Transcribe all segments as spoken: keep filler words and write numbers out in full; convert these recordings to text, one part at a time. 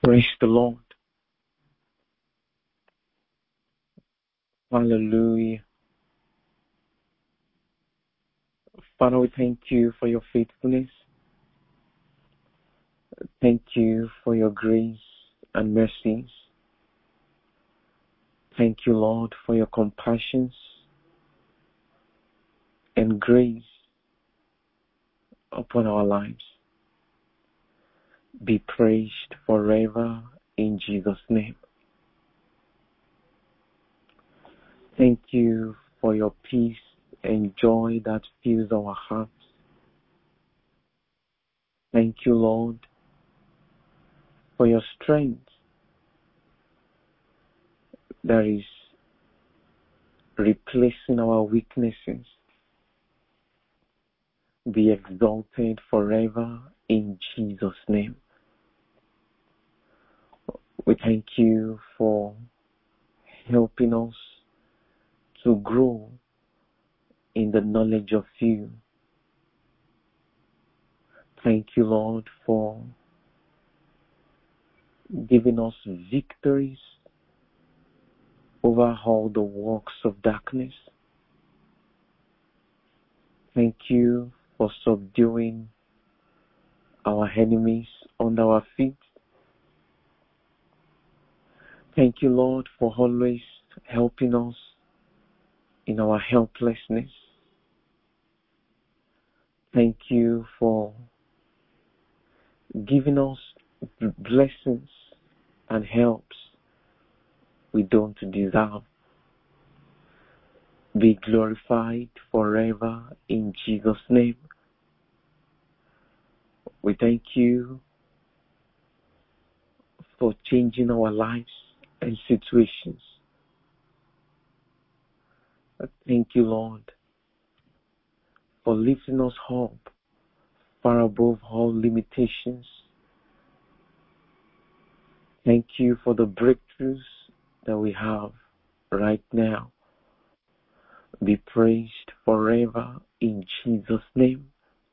Praise the Lord. Hallelujah. Father, we thank you for your faithfulness. Thank you for your grace and mercies. Thank you, Lord, for your compassions and grace upon our lives. Be praised forever in Jesus' name. Thank you for your peace and joy that fills our hearts. Thank you, Lord, for your strength that is replacing our weaknesses. Be exalted forever in Jesus' name. We thank you for helping us to grow in the knowledge of you. Thank you, Lord, for giving us victories over all the works of darkness. Thank you for subduing our enemies under our feet. Thank you, Lord, for always helping us in our helplessness. Thank you for giving us blessings and helps we don't deserve. Be glorified forever in Jesus' name. We thank you for changing our lives and situations. Thank you, Lord, for lifting us up far above all limitations. Thank you for the breakthroughs that we have right now. Be praised forever in Jesus' name.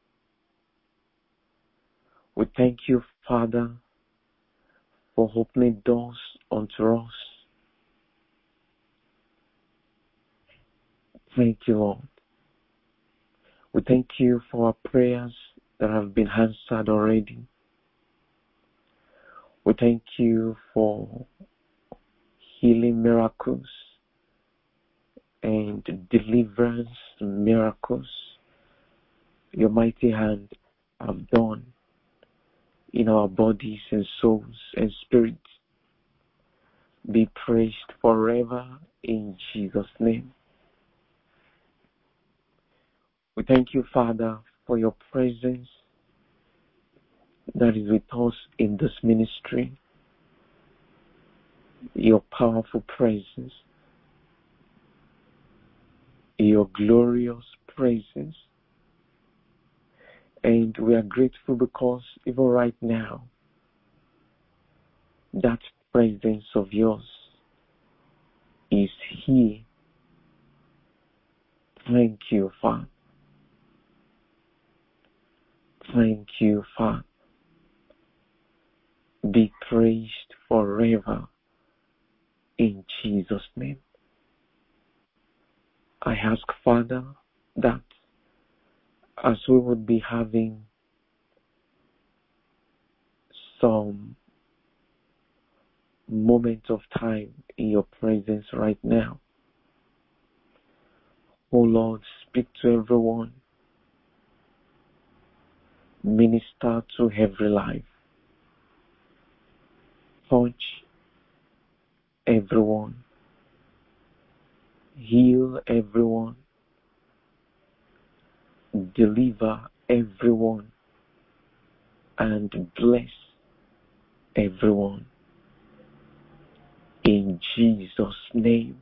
We thank you, Father, for opening doors unto us. Thank you, Lord. We thank you for our prayers that have been answered already. We thank you for healing miracles and deliverance miracles your mighty hand have done in our bodies and souls and spirits. Be praised forever in Jesus' name. We thank you, Father, for your presence that is with us in this ministry, your powerful presence, your glorious presence. And we are grateful because even right now, that presence of yours is here. Thank you, Father. Thank you, Father. Be praised forever in Jesus' name. I ask, Father, that as we would be having some moment of time in your presence right now, oh Lord, speak to everyone. Minister to every life. Touch everyone. Heal everyone. Deliver everyone. And bless everyone. In Jesus' name.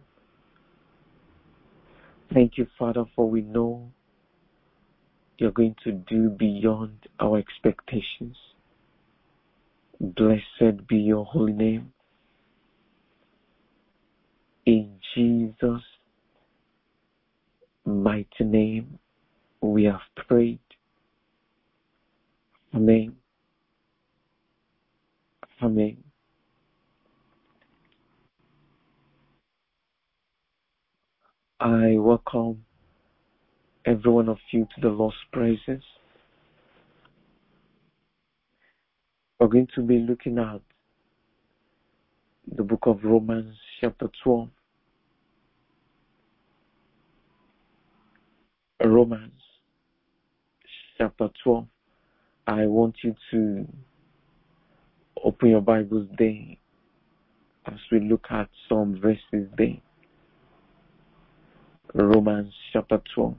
Thank you, Father, for we know you're going to do beyond our expectations. Blessed be your holy name. In Jesus' mighty name, we have prayed. Amen. Amen. I welcome every one of you to the Lord's presence. We're going to be looking at the book of Romans chapter twelve. Romans chapter twelve. I want you to open your Bibles there as we look at some verses there. Romans chapter twelve.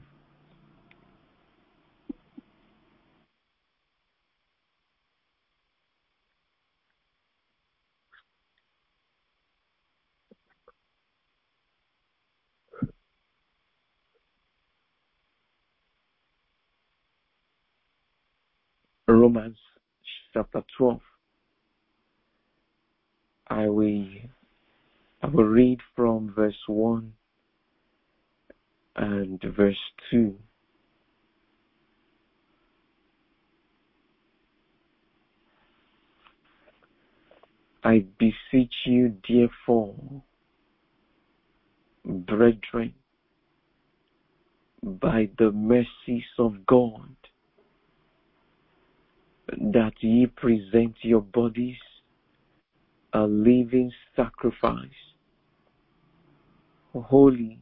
Romans chapter twelve. I will, I will read from verse one and verse two. I beseech you, therefore, brethren, by the mercies of God, that ye present your bodies a living sacrifice, holy,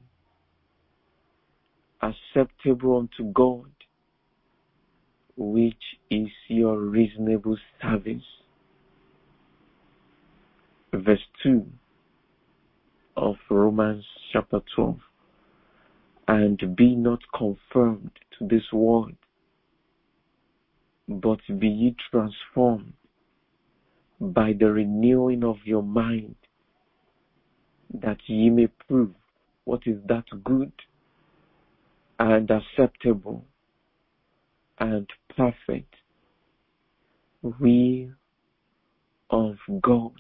acceptable unto God, which is your reasonable service. Verse two of Romans chapter twelve. And be not conformed to this world, but be ye transformed by the renewing of your mind, that ye may prove what is that good and acceptable and perfect will of God.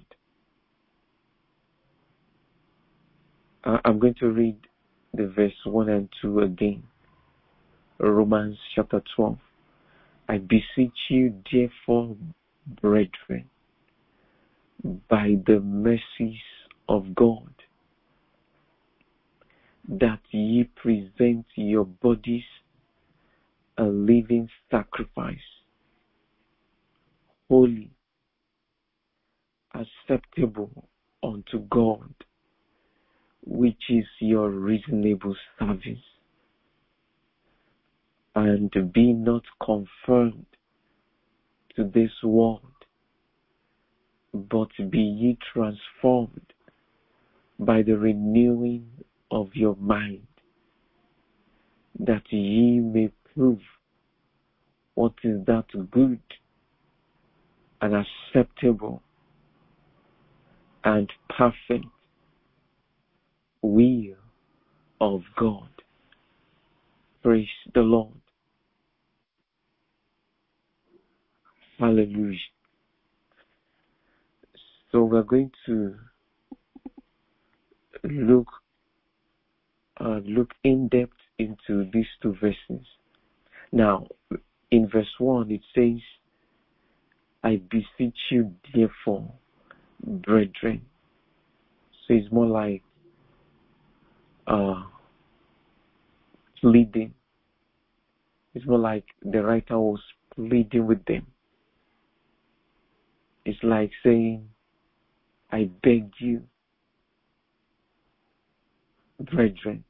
Uh, I'm going to read the verse one and two again. Romans chapter twelve. I beseech you, therefore, brethren, by the mercies of God, that ye present your bodies a living sacrifice, holy, acceptable unto God, which is your reasonable service. And be not conformed to this world, but be ye transformed by the renewing of your mind, that ye may prove what is that good and acceptable and perfect will of God. Praise the Lord. Hallelujah. So we're going to look uh, look in depth into these two verses. Now, in verse one, it says, I beseech you, therefore, brethren. So it's more like uh, pleading. It's more like the writer was pleading with them. It's like saying, I beg you, brethren.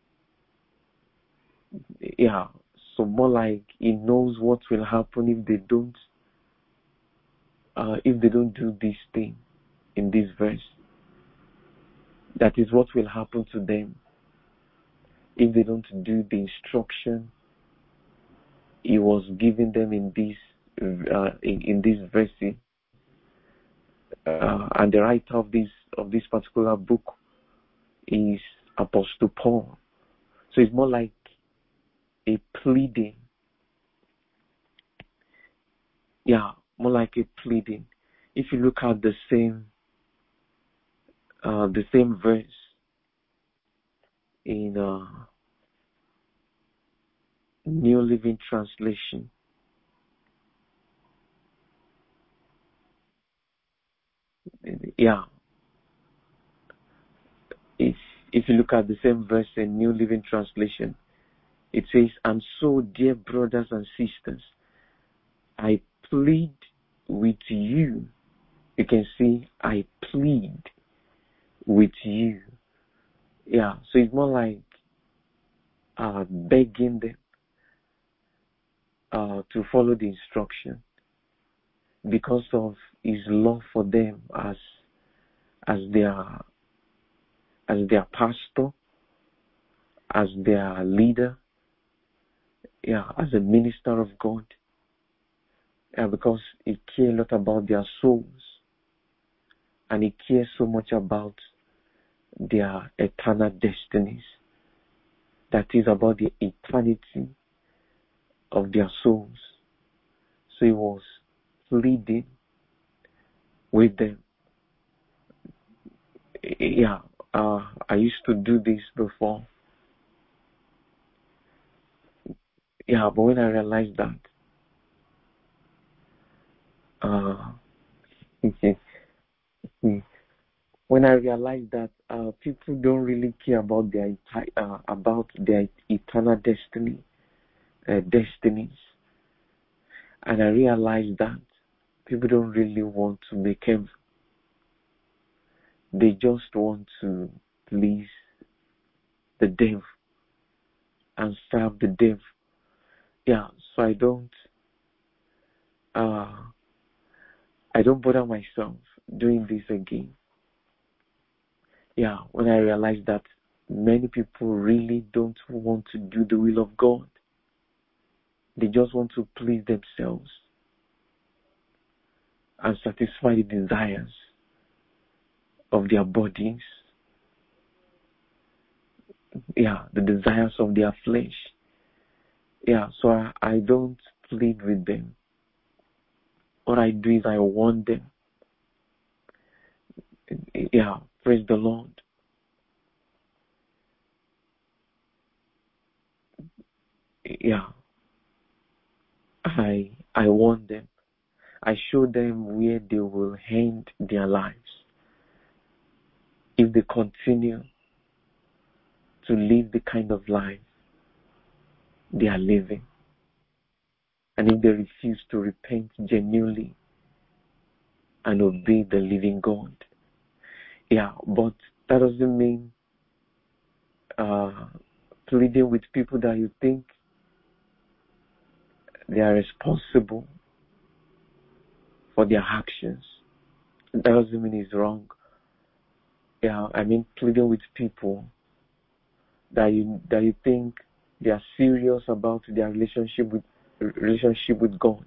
Yeah, so more like he knows what will happen if they don't, uh, if they don't do this thing in this verse. That is what will happen to them if they don't do the instruction he was giving them in this uh, in, in this verse. Uh, and the writer of this of this particular book is Apostle Paul. So it's more like a pleading. Yeah, more like a pleading. If you look at the same uh, the same verse in uh, New Living Translation, yeah, it's If you look at the same verse in New Living Translation, it says, and so, dear brothers and sisters, I plead with you. You can see, I plead with you. Yeah, so it's more like uh, begging them uh, to follow the instruction because of his love for them as as their as their pastor, as their leader, yeah, as a minister of God. Yeah, because he cares a lot about their souls, and he cares so much about their eternal destinies. That is about the eternity of their souls. So he was pleading with them. Yeah, uh, I used to do this before. Yeah, but when I realized that, uh, when I realized that uh, people don't really care about their uh, about their eternal destiny, uh, destinies, and I realized that people don't really want to make heaven. They just want to please the devil and serve the devil. Yeah, so I don't, uh, I don't bother myself doing this again. Yeah, when I realized that many people really don't want to do the will of God. They just want to please themselves and satisfy the desires of their bodies. Yeah, the desires of their flesh. Yeah, so I, I don't plead with them. What I do is I warn them. Yeah, praise the Lord. Yeah, I I warn them. I show them where they will end their lives if they continue to live the kind of life they are living, and if they refuse to repent genuinely and obey the living God. Yeah, but that doesn't mean uh, pleading with people that you think they are responsible for their actions. That doesn't mean it's wrong. Yeah, I mean pleading with people that you that you think they are serious about their relationship with relationship with God.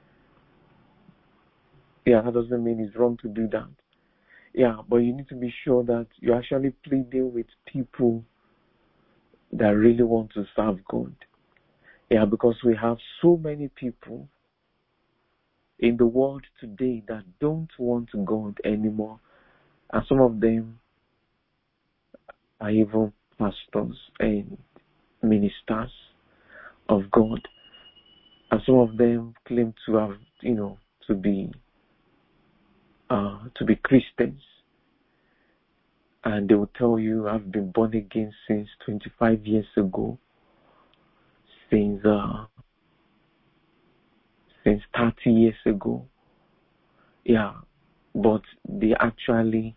Yeah, that doesn't mean it's wrong to do that. Yeah, but you need to be sure that you're actually pleading with people that really want to serve God. Yeah, because we have so many people in the world today that don't want God anymore. And some of them are even pastors and ministers of God. And some of them claim to have, you know, to be uh, to be Christians. And they will tell you, I've been born again since twenty-five years ago, since uh, since thirty years ago. Yeah, but they actually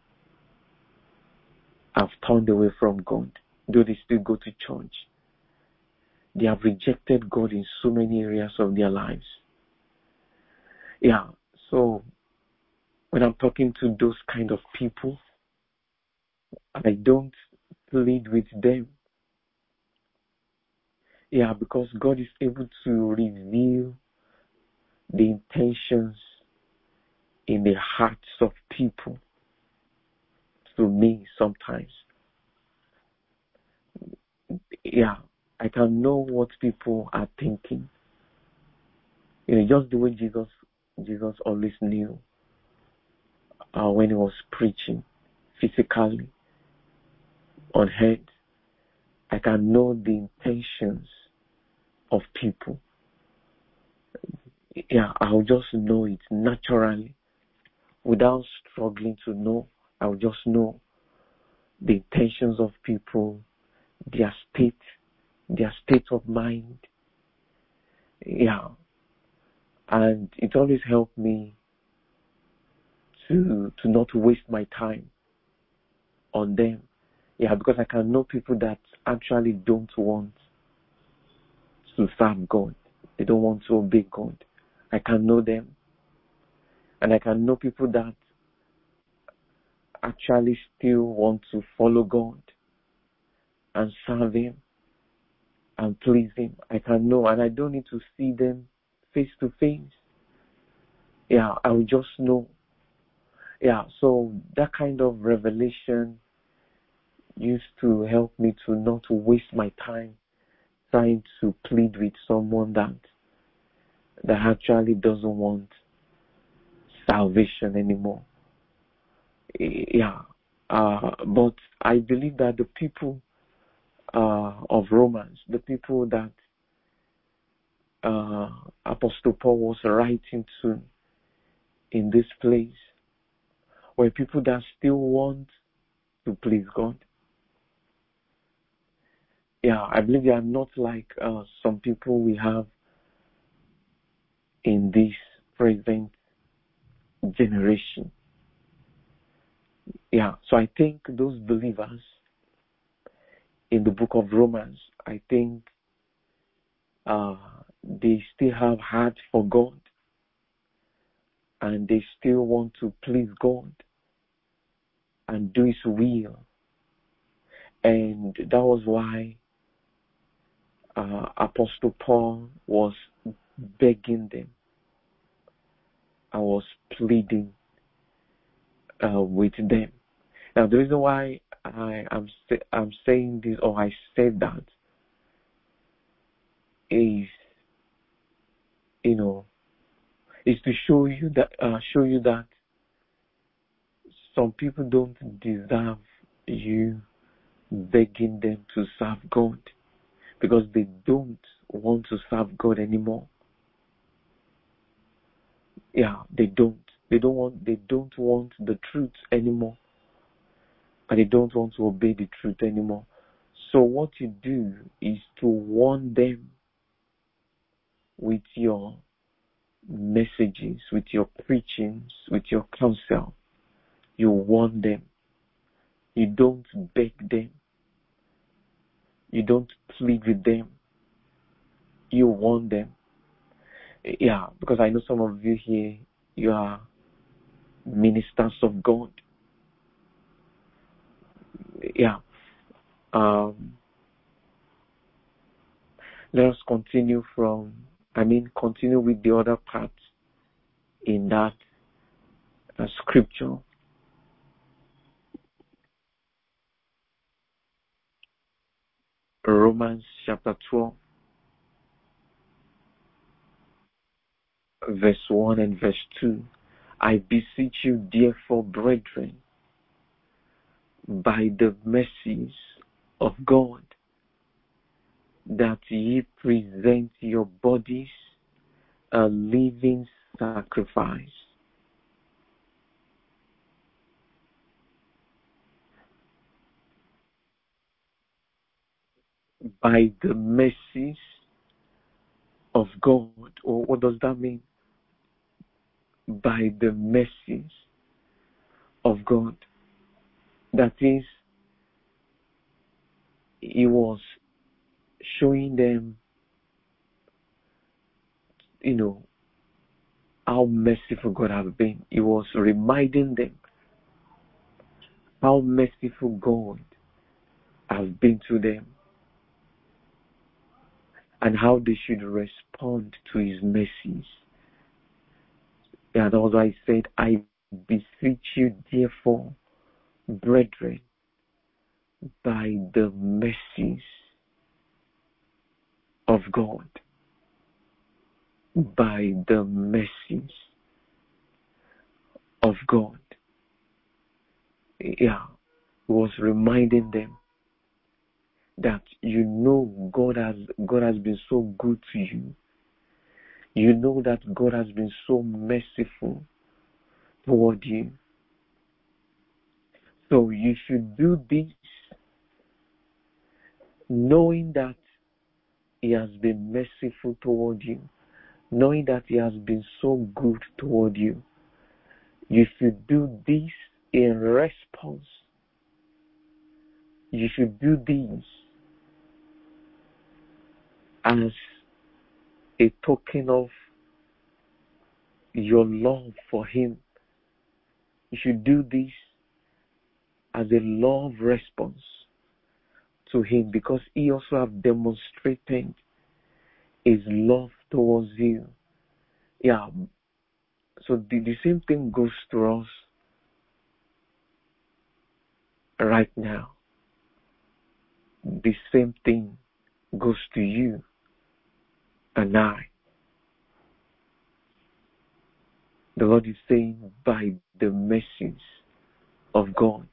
have turned away from God, though they still go to church. They have rejected God in so many areas of their lives. Yeah, so when I'm talking to those kind of people, I don't plead with them. Yeah, because God is able to reveal the intentions in the hearts of people to me sometimes. Yeah, I can know what people are thinking. You know, just the way Jesus Jesus always knew uh, when he was preaching physically on earth. I can know the intentions of people. Yeah, I'll just know it naturally without struggling to know. I'll just know the intentions of people, their state, their state of mind. Yeah. And it always helped me to to not waste my time on them. Yeah, because I can know people that actually don't want to serve God. They don't want to obey God. I can know them. And I can know people that actually still want to follow God and serve Him and please Him. I can know, and I don't need to see them face to face. Yeah, I will just know. Yeah, so that kind of revelation used to help me to not waste my time trying to plead with someone that that actually doesn't want salvation anymore. Yeah, uh, but I believe that the people uh, of Romans, the people that uh, Apostle Paul was writing to in this place, were people that still want to please God. Yeah, I believe they are not like uh, some people we have in this present generation. Yeah, so I think those believers in the book of Romans, I think uh, they still have heart for God and they still want to please God and do His will. And that was why uh, Apostle Paul was begging them. I was pleading uh, with them. Now, the reason why I am I'm saying this, or I said that, is, you know, is to show you that uh, show you that some people don't deserve you begging them to serve God because they don't want to serve God anymore. Yeah, they don't. They don't want. They don't want the truth anymore, and they don't want to obey the truth anymore. So what you do is to warn them with your messages, with your preachings, with your counsel. You warn them. You don't beg them. You don't plead with them. You warn them. Yeah, because I know some of you here, you are ministers of God. Yeah. Um, let us continue from, I mean, continue with the other part in that uh, scripture. Romans chapter twelve, verse one and verse two. I beseech you, therefore, brethren, by the mercies of God, that ye present your bodies a living sacrifice, by the mercies of God. Or what does that mean? By the mercies of God. That is, He was showing them, you know, how merciful God has been. He was reminding them how merciful God has been to them and how they should respond to His mercies. Yeah, that was why He said, I beseech you, therefore, brethren, by the mercies of God, by the mercies of God. Yeah, He was reminding them that, you know, God has God has been so good to you. You know that God has been so merciful toward you. So you should do this knowing that He has been merciful toward you, knowing that He has been so good toward you. You should do this in response. You should do this as a token of your love for Him. You should do this as a love response to Him, because He also have demonstrated His love towards you. Yeah. So the, the same thing goes to us right now. The same thing goes to you and I. The Lord is saying, by the mercies of God,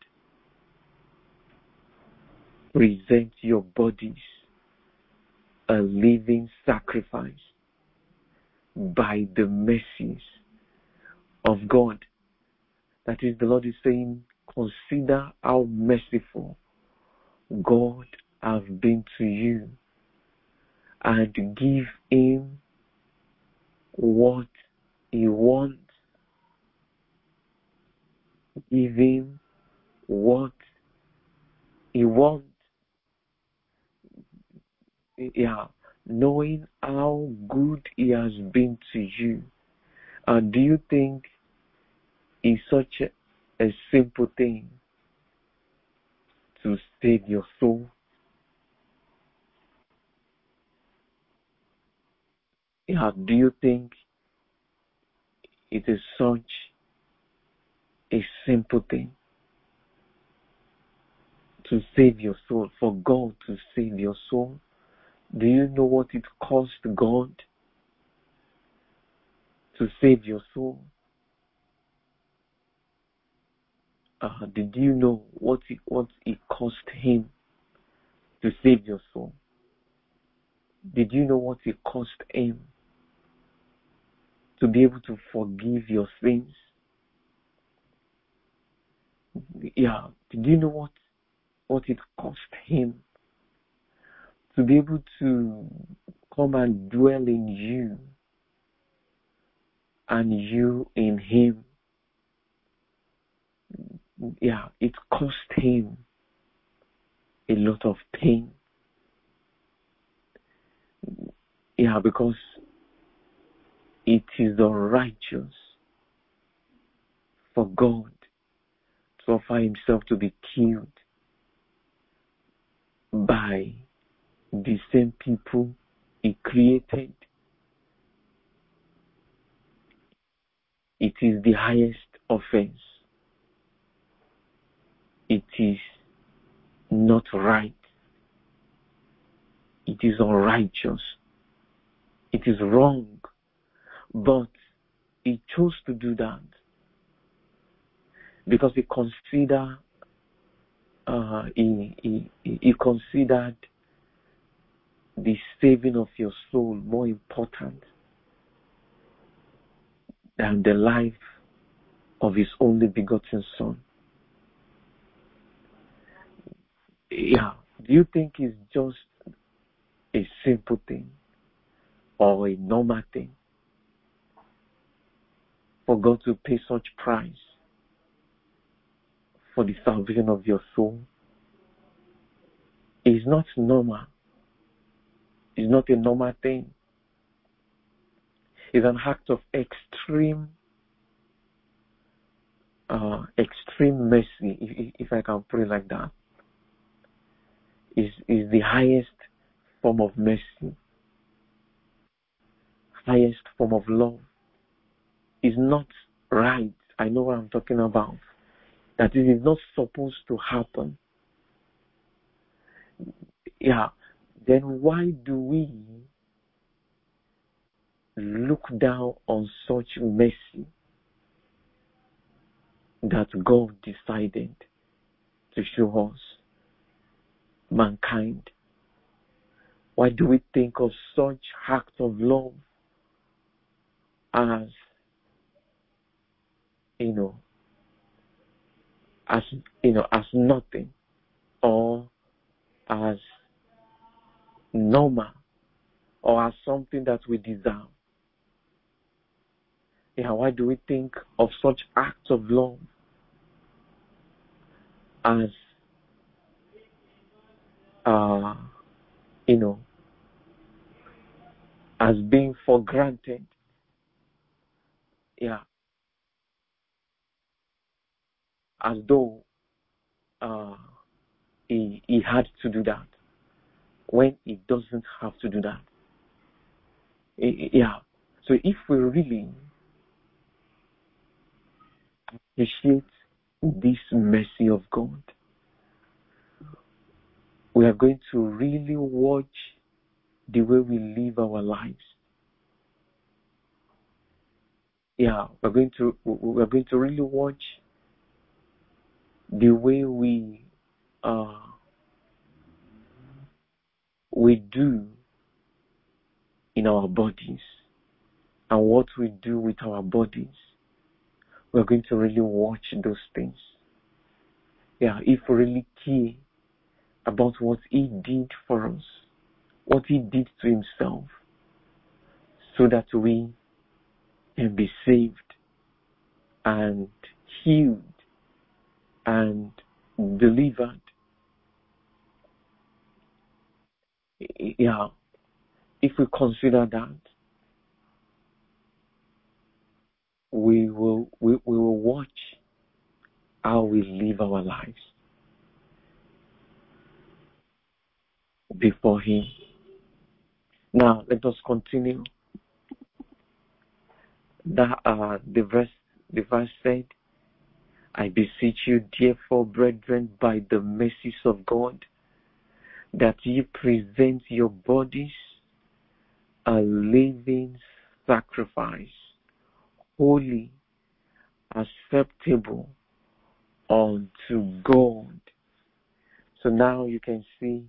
present your bodies a living sacrifice. By the mercies of God. That is, the Lord is saying, consider how merciful God has been to you, and give Him what He wants. Give Him what He wants. Yeah, knowing how good He has been to you. And do you think it's such a, a simple thing to save your soul? Yeah, do you think it is such a simple thing to save your soul, for God to save your soul? Do you know what it cost God to save your soul? Uh, did you know what it, what it cost Him to save your soul? Did you know what it cost Him to be able to forgive your sins? Yeah. Did you know what, what it cost Him to be able to come and dwell in you and you in Him? Yeah, it cost Him a lot of pain. Yeah, because it is unrighteous for God to offer Himself to be killed by the same people He created. It is the highest offense. It is not right. It is unrighteous. It is wrong. But He chose to do that because He considered uh, he, he, he considered the saving of your soul more important than the life of His only begotten Son. Yeah. Do you think it's just a simple thing or a normal thing for God to pay such price for the salvation of your soul? It's not normal. It's not a normal thing. It's an act of extreme, uh, extreme mercy, if, if I can put it like that. Is is the highest form of mercy, highest form of love. Is not right. I know what I'm talking about. That it is not supposed to happen. Yeah. Then why do we look down on such mercy that God decided to show us, mankind? Why do we think of such acts of love as, you know, as, you know, as nothing or as normal or as something that we deserve. Yeah, why do we think of such acts of love as, uh, you know, as being for granted? Yeah, as though uh, he, he had to do that when he doesn't have to do that. Yeah, so if we really appreciate this mercy of God, we are going to really watch the way we live our lives. Yeah, we're going to we're going to really watch the way we uh we do in our bodies and what we do with our bodies. We're going to really watch those things. Yeah, if we really care about what He did for us, what He did to Himself, so that we can be saved and healed and delivered. Yeah, if we consider that, we will we, we will watch how we live our lives before Him. Now let us continue. That uh, the verse the verse said, I beseech you, therefore, brethren, by the mercies of God, that ye present your bodies a living sacrifice, holy, acceptable unto God. So now you can see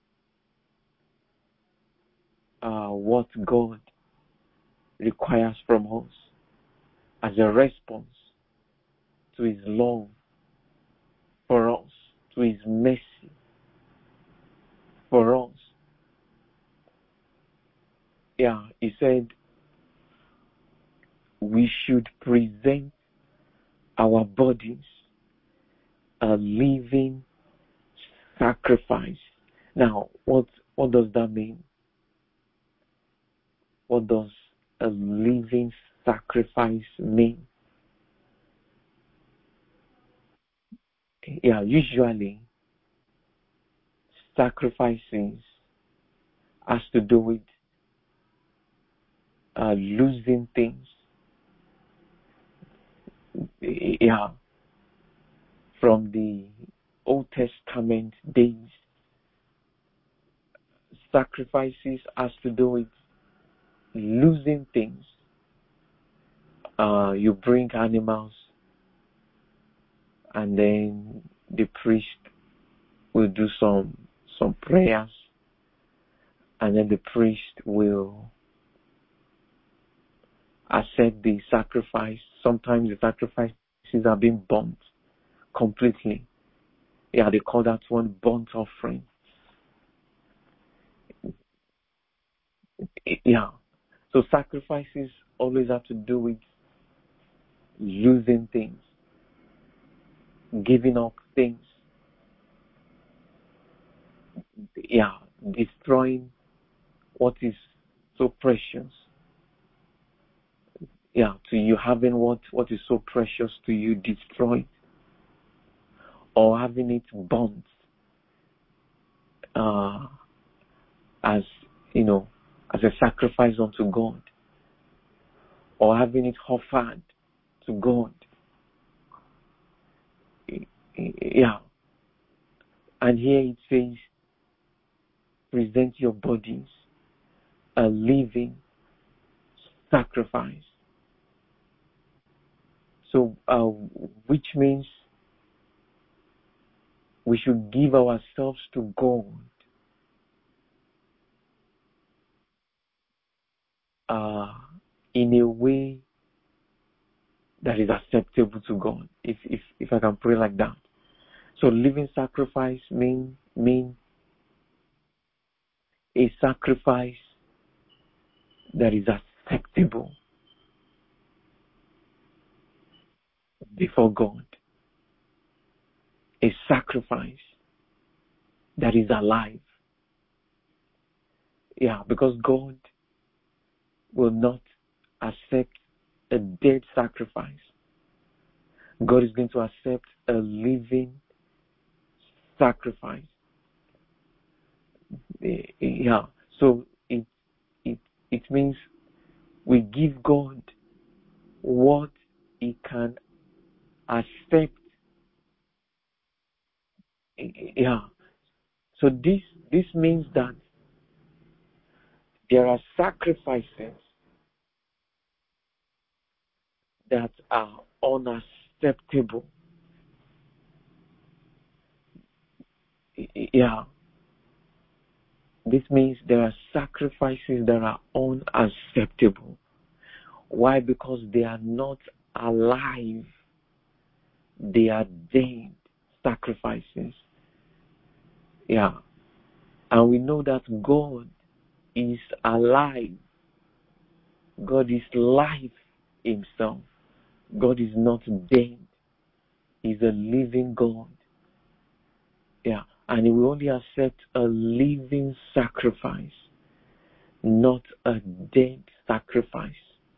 uh, what God requires from us as a response to His love for us, to His mercy for us. Yeah, He said we should present our bodies a living sacrifice. Now, what what does that mean? What does a living sacrifice mean? Yeah, usually sacrifices has to do with uh, losing things. Yeah, from the Old Testament days, sacrifices has to do with losing things. Uh, you bring animals, and then the priest will do some some prayers, and then the priest will accept the sacrifice. Sometimes the sacrifices are being burnt completely. Yeah, they call that one burnt offering. Yeah. So sacrifices always have to do with losing things, giving up things. Yeah, destroying what is so precious. Yeah, to you having what, what is so precious to you destroyed, or having it burnt uh, as, you know, as a sacrifice unto God, or having it offered to God. Yeah. And here it says, present your bodies a living sacrifice. So, uh, which means we should give ourselves to God uh, in a way that is acceptable to God. If if if I can pray like that. So living sacrifice mean mean a sacrifice that is acceptable before God. A sacrifice that is alive. Yeah, because God will not accept a dead sacrifice. God is going to accept a living sacrifice. Yeah, so it it it means we give God what He can accept. Yeah, so this this means that there are sacrifices that are unacceptable. Yeah. This means there are sacrifices that are unacceptable. Why? Because they are not alive. They are dead sacrifices. Yeah. And we know that God is alive. God is life Himself. God is not dead. He's a living God. Yeah. And He will only accept a living sacrifice, not a dead sacrifice.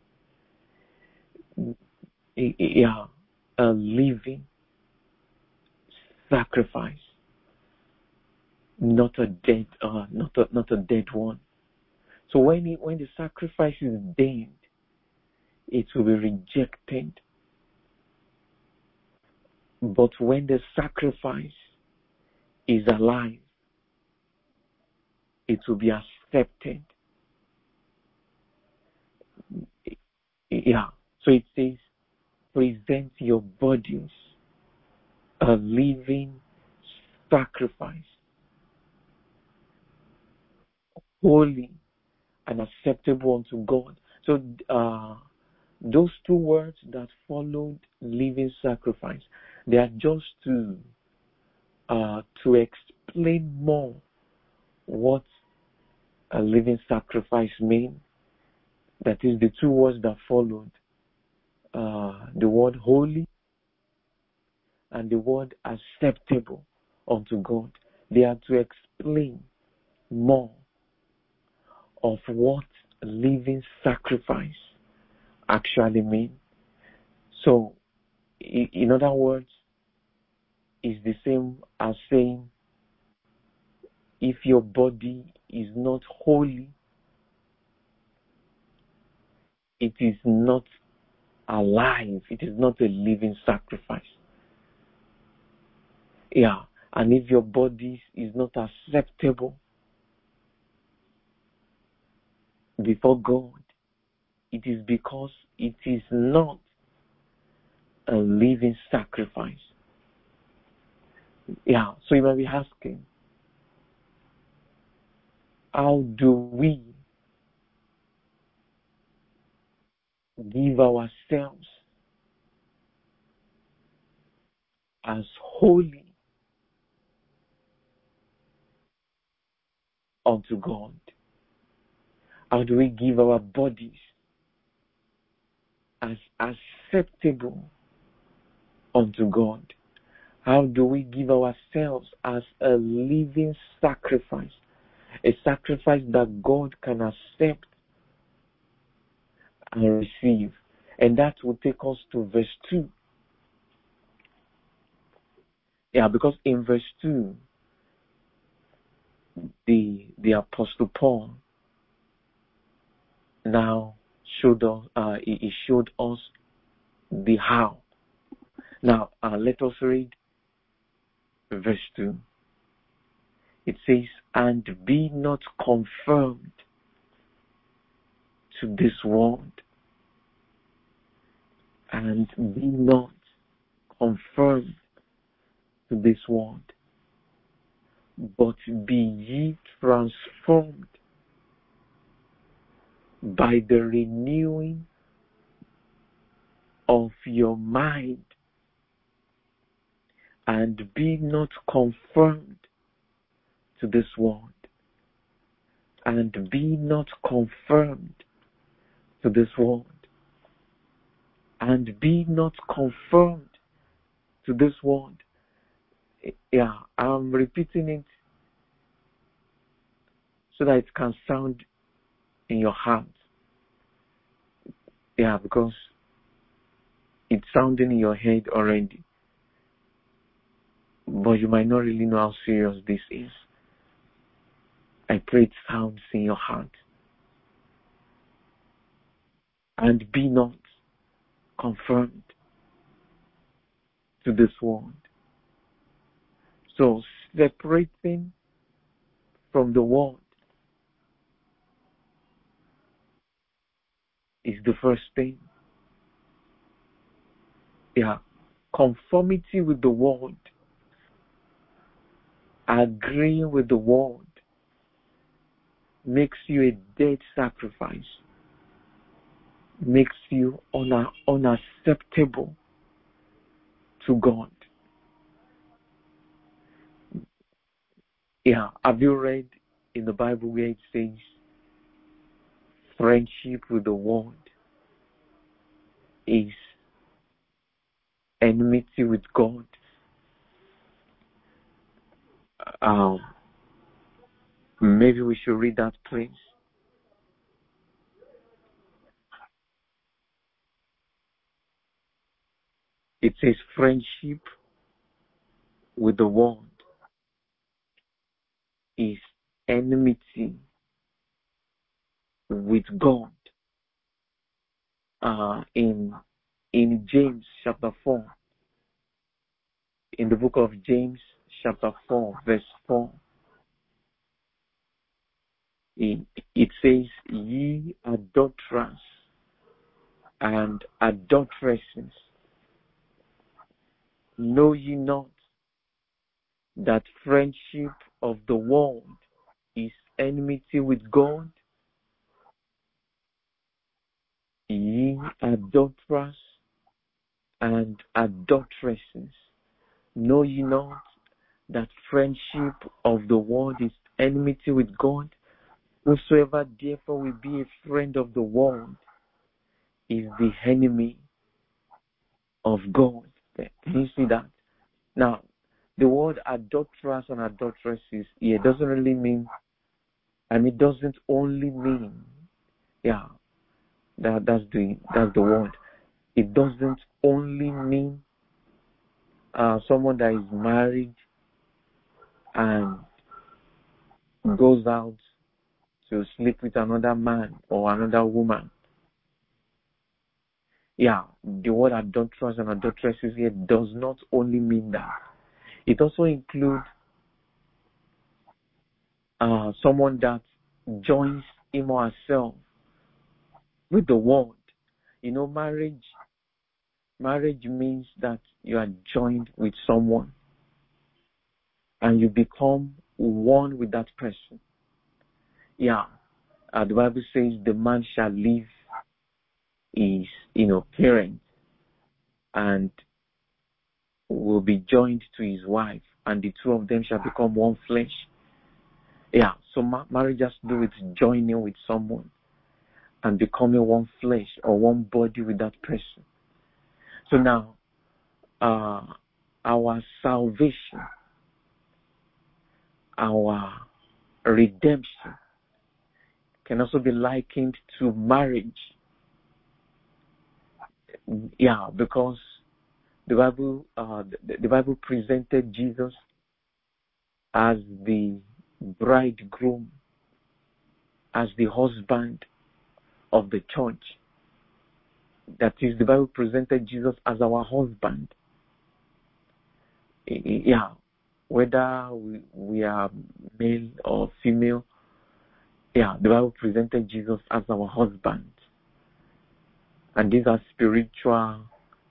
Yeah, a living sacrifice, not a dead, uh, not a not a dead one. So when it, when the sacrifice is dead, it will be rejected. But when the sacrifice is alive, it will be accepted. Yeah. So it says, present your bodies a living sacrifice, holy and acceptable unto God. So uh, those two words that followed living sacrifice, they are just to uh, to explain more what a living sacrifice means. That is the two words that followed, uh, the word holy and the word acceptable unto God. They are to explain more of what living sacrifice actually means. So, in other words, it's the same as saying, if your body is not holy, it is not alive. It is not a living sacrifice. Yeah. And if your body is not acceptable before God, it is because it is not a living sacrifice. Yeah. So you might be asking, how do we give ourselves as holy unto God? How do we give our bodies as acceptable unto God? How do we give ourselves as a living sacrifice? A sacrifice that God can accept and receive. And that will take us to verse two. Yeah, because in verse two, the the Apostle Paul now showed us, uh, he, he showed us the how. Now, uh, let us read verse two. It says, and be not conformed to this world, and be not conformed to this world, but be ye transformed by the renewing of your mind, and be not conformed to this world, and be not conformed to this world, and be not conformed to this world. Yeah, I'm repeating it so that it can sound in your heart. Yeah, because it's sounding in your head already, but you might not really know how serious this is. I pray it sounds in your heart. And be not conformed to this world. So separating from the world is the first thing. Yeah, conformity with the world, agreeing with the world, makes you a dead sacrifice, makes you un- unacceptable to God. Yeah, have you read in the Bible where it says friendship with the world is enmity with God? Um, maybe we should read that place. It says friendship with the world is enmity with God. Uh, in in James chapter four, in the book of James chapter four, verse four, it, it says, "Ye adulterers and adulteresses, know ye not that friendship of the world is enmity with God? Ye adulterers and adulteresses, know ye not that friendship of the world is enmity with God? Whosoever therefore will be a friend of the world is the enemy of God." Can you see that? Now, the word adulterers and adulteresses here doesn't really mean, I mean, doesn't only mean, yeah, that that's the that's the word. It doesn't only mean uh, someone that is married and goes out to sleep with another man or another woman. Yeah, the word adulterers and adulteresses here does not only mean that. It also includes uh, someone that joins him or herself with the world. You know, marriage, marriage means that you are joined with someone and you become one with that person. Yeah, uh, the Bible says the man shall leave his, you know, parents and will be joined to his wife, and the two of them shall become one flesh. Yeah, so ma- marriage has to do with joining with someone and becoming one flesh or one body with that person. So now, uh, our salvation, our redemption can also be likened to marriage. Yeah, because the Bible, uh, the, the Bible presented Jesus as the bridegroom, as the husband of the church. That is, the Bible presented Jesus as our husband. Yeah, whether we, we are male or female, yeah, the Bible presented Jesus as our husband. And these are spiritual,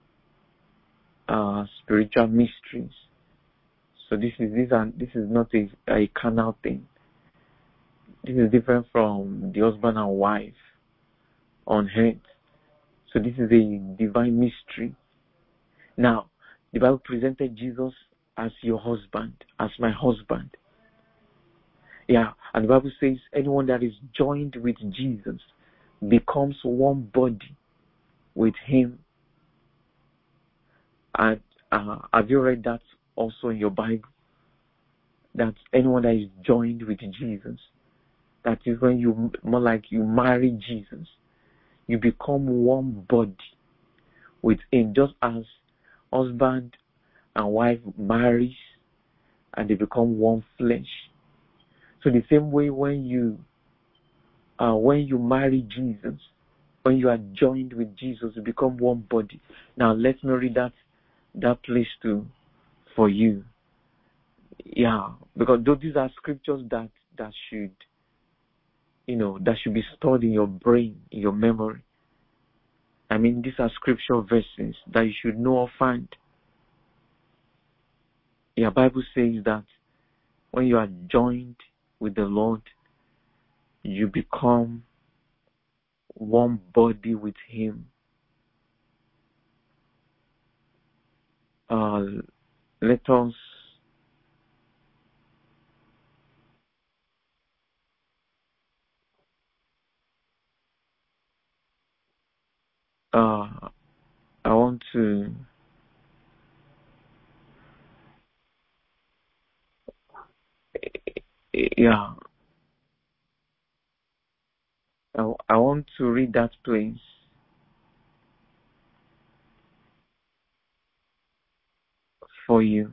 uh, spiritual mysteries. So this is this are this is not a, a carnal thing. This is different from the husband and wife on earth. So this is a divine mystery. Now, the Bible presented Jesus as your husband, as my husband. Yeah, and the Bible says anyone that is joined with Jesus becomes one body with him. And uh, have you read that also in your Bible? That anyone that is joined with Jesus, that is when you, more like you marry Jesus, you become one body with him, just as husband and wife marries and they become one flesh. So the same way when you uh, when you marry Jesus, when you are joined with Jesus, you become one body. Now let me read that that place too for you. Yeah, because these are scriptures that that should, you know, that should be stored in your brain, in your memory. I mean, these are scripture verses that you should know or find. Yeah, Bible says that when you are joined with the Lord, you become one body with him. Uh, let us uh, I want to yeah I, I want to read that place for you.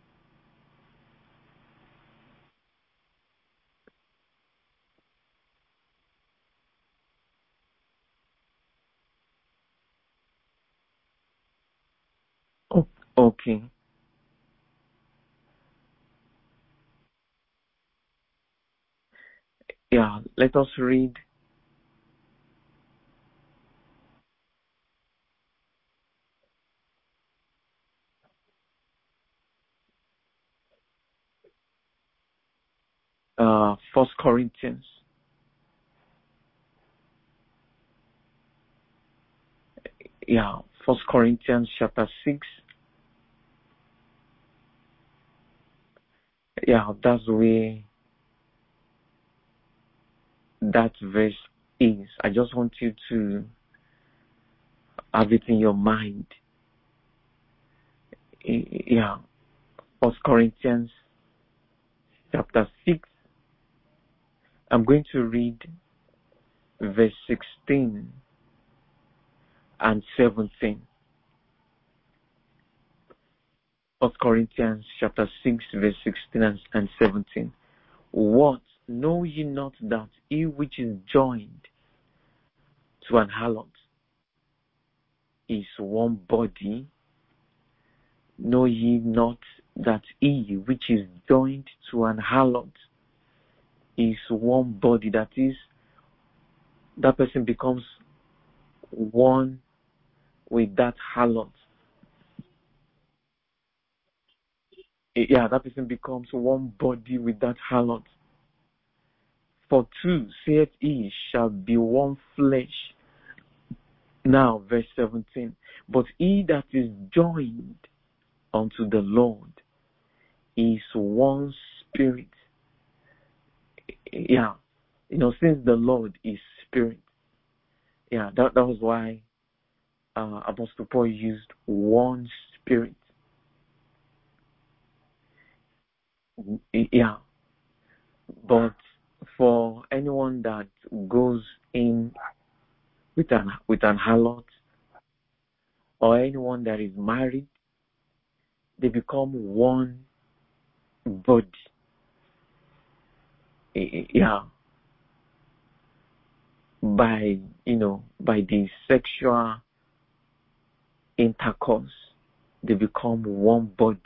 Oh, okay. Yeah, let us read uh First Corinthians. Yeah, First Corinthians chapter six. Yeah, that's where that verse is. I just want you to have it in your mind. Yeah, First Corinthians chapter six. I'm going to read verse sixteen and seventeen. First Corinthians chapter six, verse sixteen and, and seventeen. What? Know ye not that he which is joined to an harlot is one body? Know ye not that he which is joined to an harlot is one body? That is, that person becomes one with that harlot. Yeah, that person becomes one body with that harlot. For two, saith he, shall be one flesh. Now, verse seventeen. But he that is joined unto the Lord is one spirit. Yeah. You know, since the Lord is spirit. Yeah, that, that was why uh, Apostle Paul used one spirit. Yeah. But for anyone that goes in with an with an harlot, or anyone that is married, they become one body. Yeah. By, you know, by the sexual intercourse, they become one body.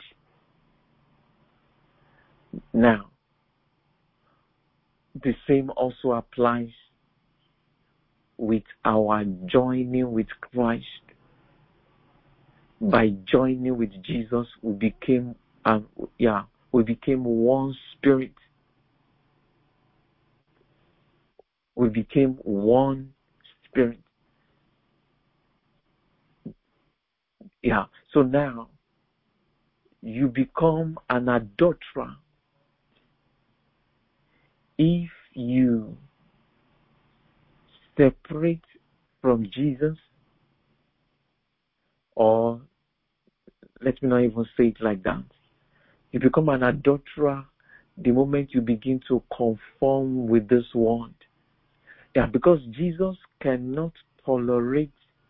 Now, the same also applies with our joining with Christ. By joining with Jesus, we became, um, yeah, we became one spirit. We became one spirit. Yeah. So now you become an adulterer if you separate from Jesus, or let me not even say it like that. You become an adulterer the moment you begin to conform with this world. Yeah, because Jesus cannot tolerate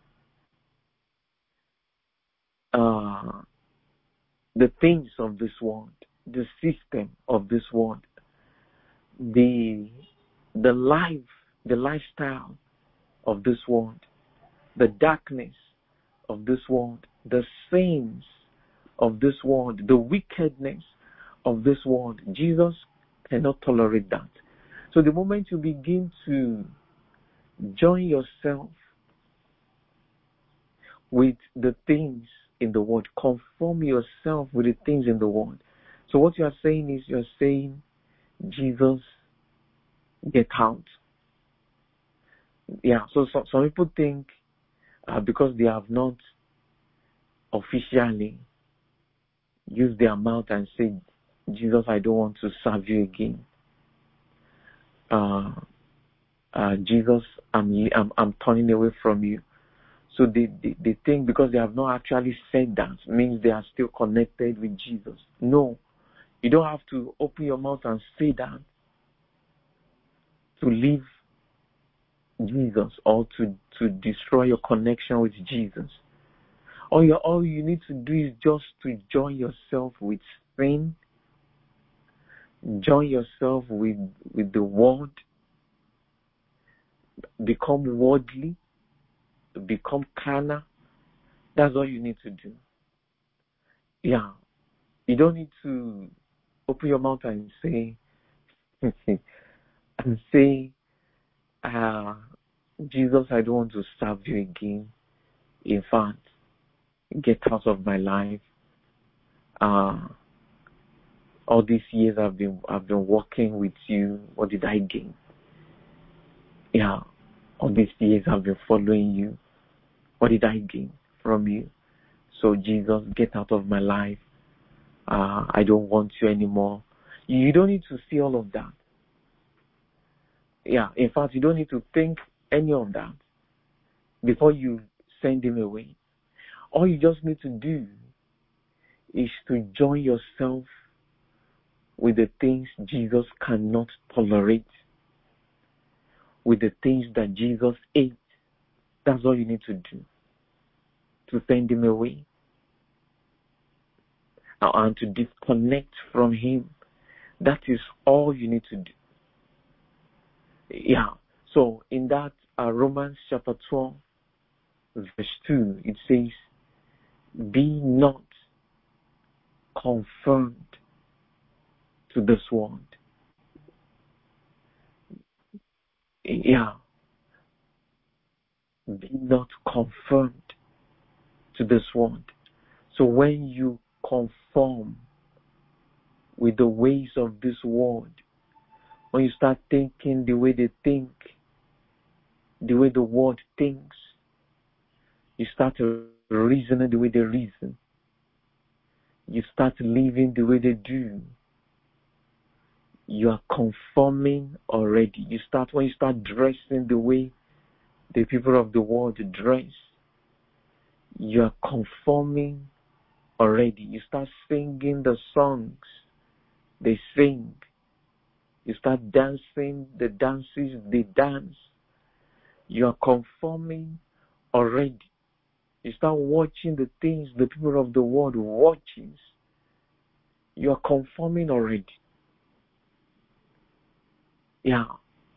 uh, the things of this world, the system of this world, the the life, the lifestyle of this world, the darkness of this world, the sins of this world, the wickedness of this world. Jesus cannot tolerate that. So the moment you begin to join yourself with the things in the world, conform yourself with the things in the world. So what you are saying is, you're saying, Jesus, get out. Yeah, so, so some people think uh, because they have not officially used their mouth and said, Jesus, I don't want to serve you again. Uh, uh, Jesus, I'm, I'm I'm turning away from you. So they, they, they think because they have not actually said that means they are still connected with Jesus. No, you don't have to open your mouth and say that to leave Jesus or to, to destroy your connection with Jesus. All you, all you need to do is just to join yourself with sin, join yourself with, with the world, become worldly, become carnal. That's all you need to do. Yeah. You don't need to open your mouth and say, and say, uh, Jesus, I don't want to serve you again. In fact, get out of my life. Uh, all these years I've been, I've been working with you. What did I gain? Yeah. All these years I've been following you. What did I gain from you? So Jesus, get out of my life. Uh, I don't want you anymore. You don't need to see all of that. Yeah, in fact, you don't need to think any of that before you send him away. All you just need to do is to join yourself with the things Jesus cannot tolerate, with the things that Jesus ate. That's all you need to do, to send him away and to disconnect from him. That is all you need to do. Yeah. So in that uh, Romans chapter twelve, verse two, it says, be not conformed to this world. Yeah. Be not conformed to this world. So when you conform with the ways of this world, when you start thinking the way they think, the way the world thinks, you start reasoning the way they reason, you start living the way they do, you are conforming already. You start, when you start dressing the way the people of the world dress, you are conforming already. You start singing the songs they sing. You start dancing the dances they dance. You are conforming already. You start watching the things the people of the world watches. You are conforming already. Yeah.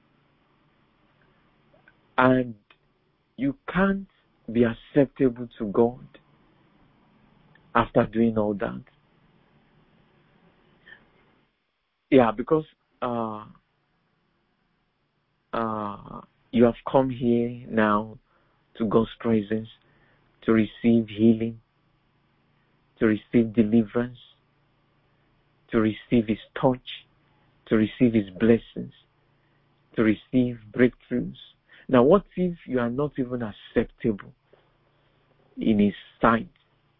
And you can't be acceptable to God after doing all that. Yeah, because uh, uh, you have come here now to God's presence to receive healing, to receive deliverance, to receive His touch, to receive His blessings, to receive breakthroughs. Now, what if you are not even acceptable in His sight?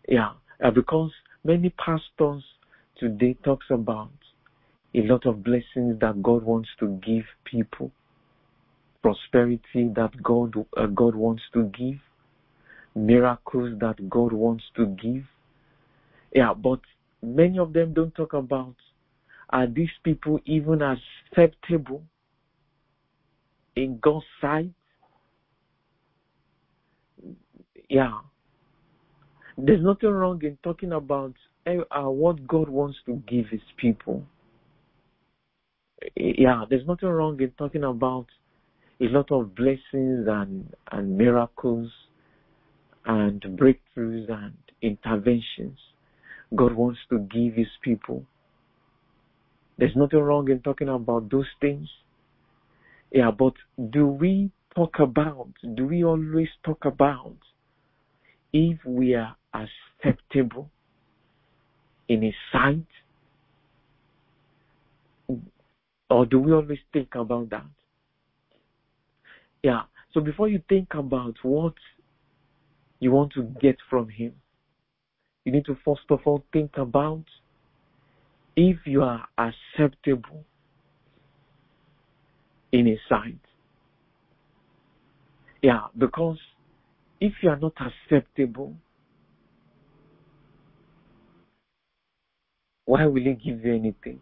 Yeah, uh, because many pastors today talks about a lot of blessings that God wants to give people, prosperity that God uh, God wants to give, miracles that God wants to give. Yeah, but many of them don't talk about, are these people even acceptable in God's sight? Yeah. There's nothing wrong in talking about uh, what God wants to give his people. Yeah, there's nothing wrong in talking about a lot of blessings and, and miracles and breakthroughs and interventions God wants to give his people. There's nothing wrong in talking about those things. Yeah, but do we talk about, do we always talk about if we are acceptable in his sight? Or do we always think about that? Yeah, so before you think about what you want to get from him, you need to first of all think about if you are acceptable in his sight. Yeah, because if you are not acceptable, why will he give you anything?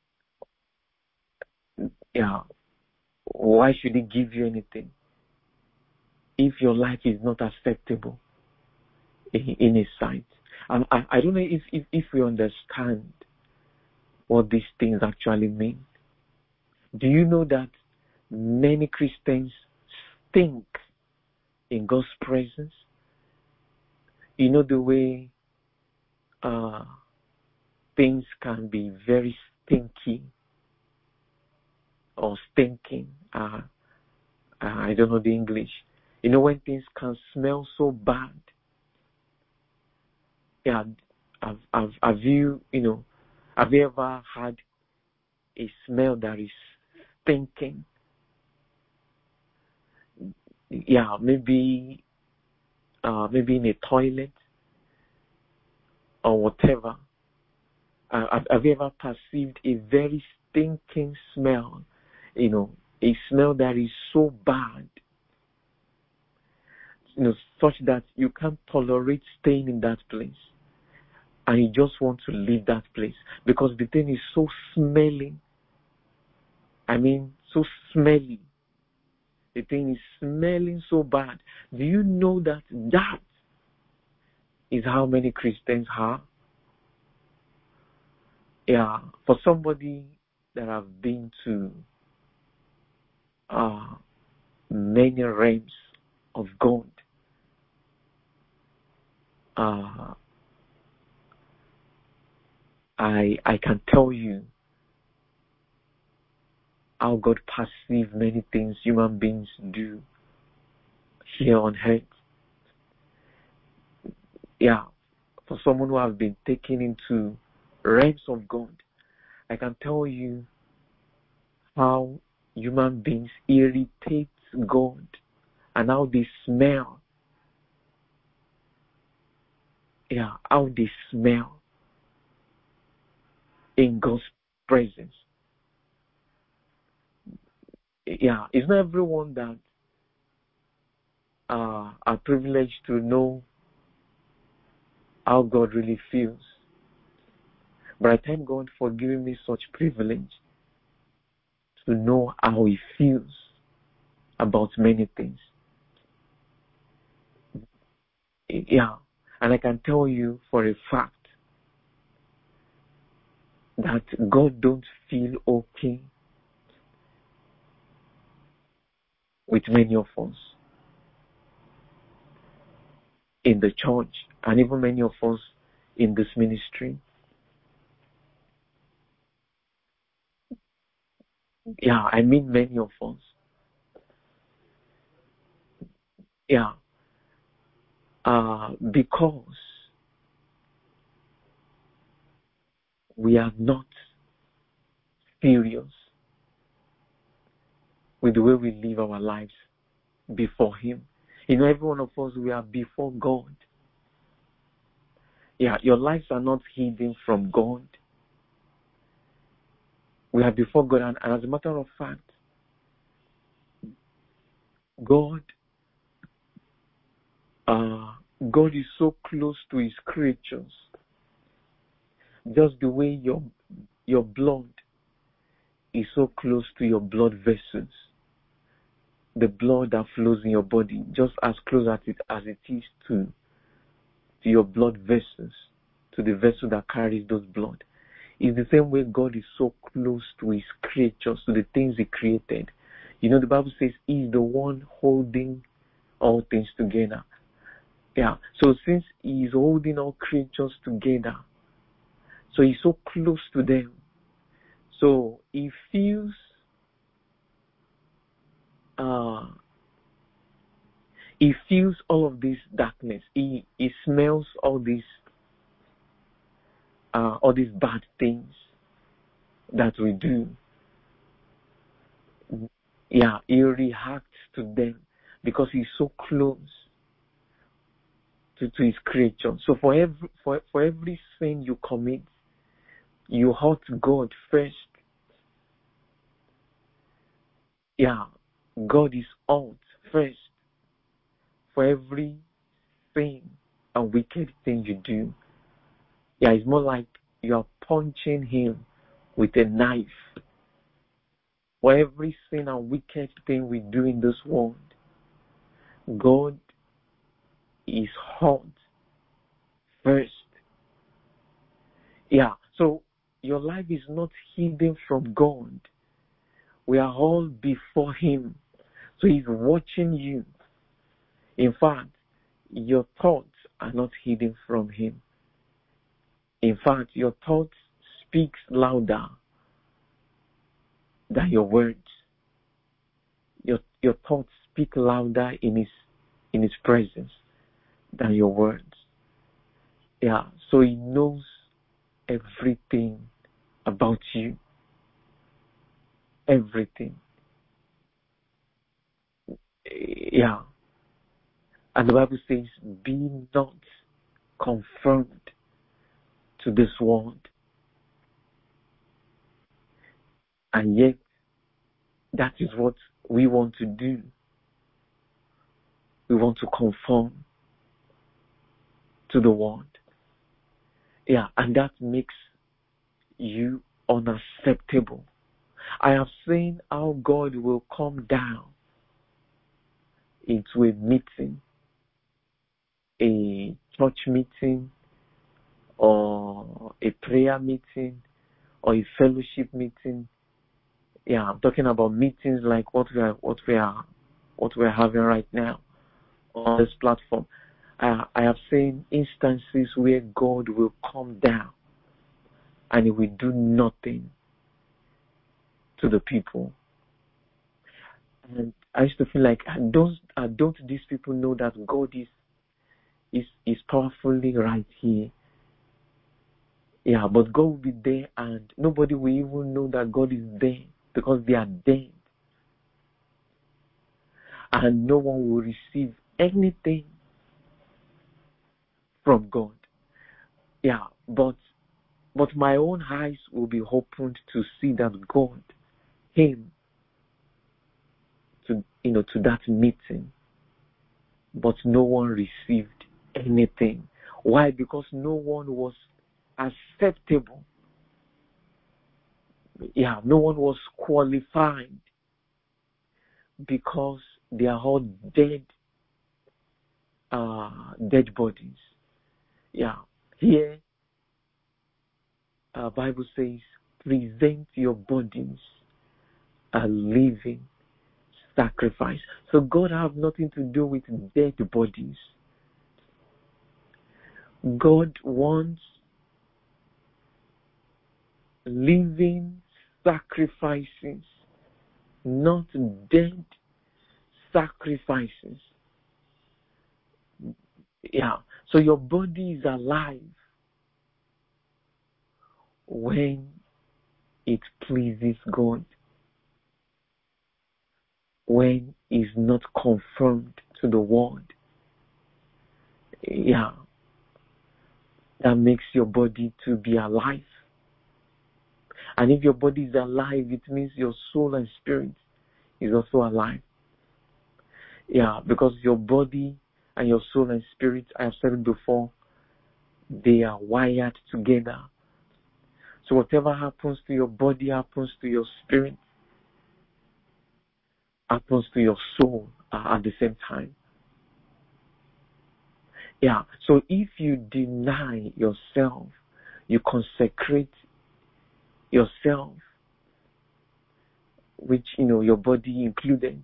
Yeah, why should he give you anything if your life is not acceptable in, in his sight? Um, I, I don't know if, if, if we understand what these things actually mean. Do you know that many Christians stink in God's presence? You know the way uh, things can be very stinky or stinking. Uh, uh, I don't know the English. You know when things can smell so bad. Yeah, have, have, have you, you know, have you ever had a smell that is stinking? Yeah, maybe, uh, maybe in a toilet or whatever. Uh, have, have you ever perceived a very stinking smell? You know, a smell that is so bad, you know, such that you can't tolerate staying in that place. And you just want to leave that place because the thing is so smelling. I mean, so smelly. The thing is smelling so bad. Do you know that that is how many Christians are? Yeah, for somebody that have been to uh, many realms of God, uh, I I can tell you how God perceives many things human beings do here on earth. Yeah, for someone who has been taken into realms of God, I can tell you how human beings irritate God and how they smell. Yeah, how they smell in God's presence. Yeah, it's not everyone that uh, are privileged to know how God really feels. But I thank God for giving me such privilege to know how He feels about many things. Yeah, and I can tell you for a fact that God don't feel okay with many of us in the church and even many of us in this ministry. Yeah, I mean many of us. Yeah, uh, because we are not serious with the way we live our lives before Him. You know, every one of us, we are before God. Yeah, your lives are not hidden from God. We are before God, and, and as a matter of fact, God, uh, God is so close to His creatures, just the way your your blood is so close to your blood vessels. The blood that flows in your body, just as close as it as it is to to your blood vessels, to the vessel that carries those blood. It's the same way God is so close to His creatures, to the things He created. You know, the Bible says He is the one holding all things together. Yeah. So since He is holding all creatures together, so He's so close to them. So He feels uh He feels all of this darkness. He he smells all these uh all these bad things that we do. Yeah, He reacts to them because He's so close to, to His creature. So for every for for every sin you commit, you hurt God first. Yeah, God is out first for every sin and wicked thing you do. Yeah, it's more like you are punching Him with a knife. For every sin and wicked thing we do in this world, God is hurt first. Yeah, so your life is not hidden from God. We are all before Him. So He's watching you. In fact, your thoughts are not hidden from Him. In fact, your thoughts speaks louder than your words. Your your thoughts speak louder in His in His presence than your words. Yeah, so He knows everything about you. Everything. Yeah. And the Bible says, be not conformed to this world. And yet, that is what we want to do. We want to conform to the world. Yeah, and that makes you unacceptable. I have seen how God will come down into a meeting, a church meeting, or a prayer meeting, or a fellowship meeting. Yeah, I'm talking about meetings like what we are, what we are, what we are having right now on this platform. Uh, I have seen instances where God will come down and He will do nothing to the people. And I used to feel like, don't, uh, don't these people know that God is, is, is powerfully right here? Yeah, but God will be there and nobody will even know that God is there because they are dead. And no one will receive anything from God. Yeah, but but my own eyes will be opened to see that God came to you know to that meeting, but no one received anything. Why? Because no one was acceptable. Yeah, no one was qualified because they are all dead, uh, dead bodies. Yeah, here, uh, Bible says, present your bodies a living sacrifice. So God have nothing to do with dead bodies. God wants living sacrifices, not dead sacrifices. Yeah. So your body is alive when it pleases God, when it's not conformed to the world. Yeah. that makes your body to be alive. And if your body is alive, it means your soul and spirit is also alive. Yeah, because your body and your soul and spirit, I have said it before, they are wired together. So whatever happens to your body happens to your spirit, happens to your soul uh, at the same time. Yeah, so if you deny yourself, you consecrate yourself, which, you know, your body included,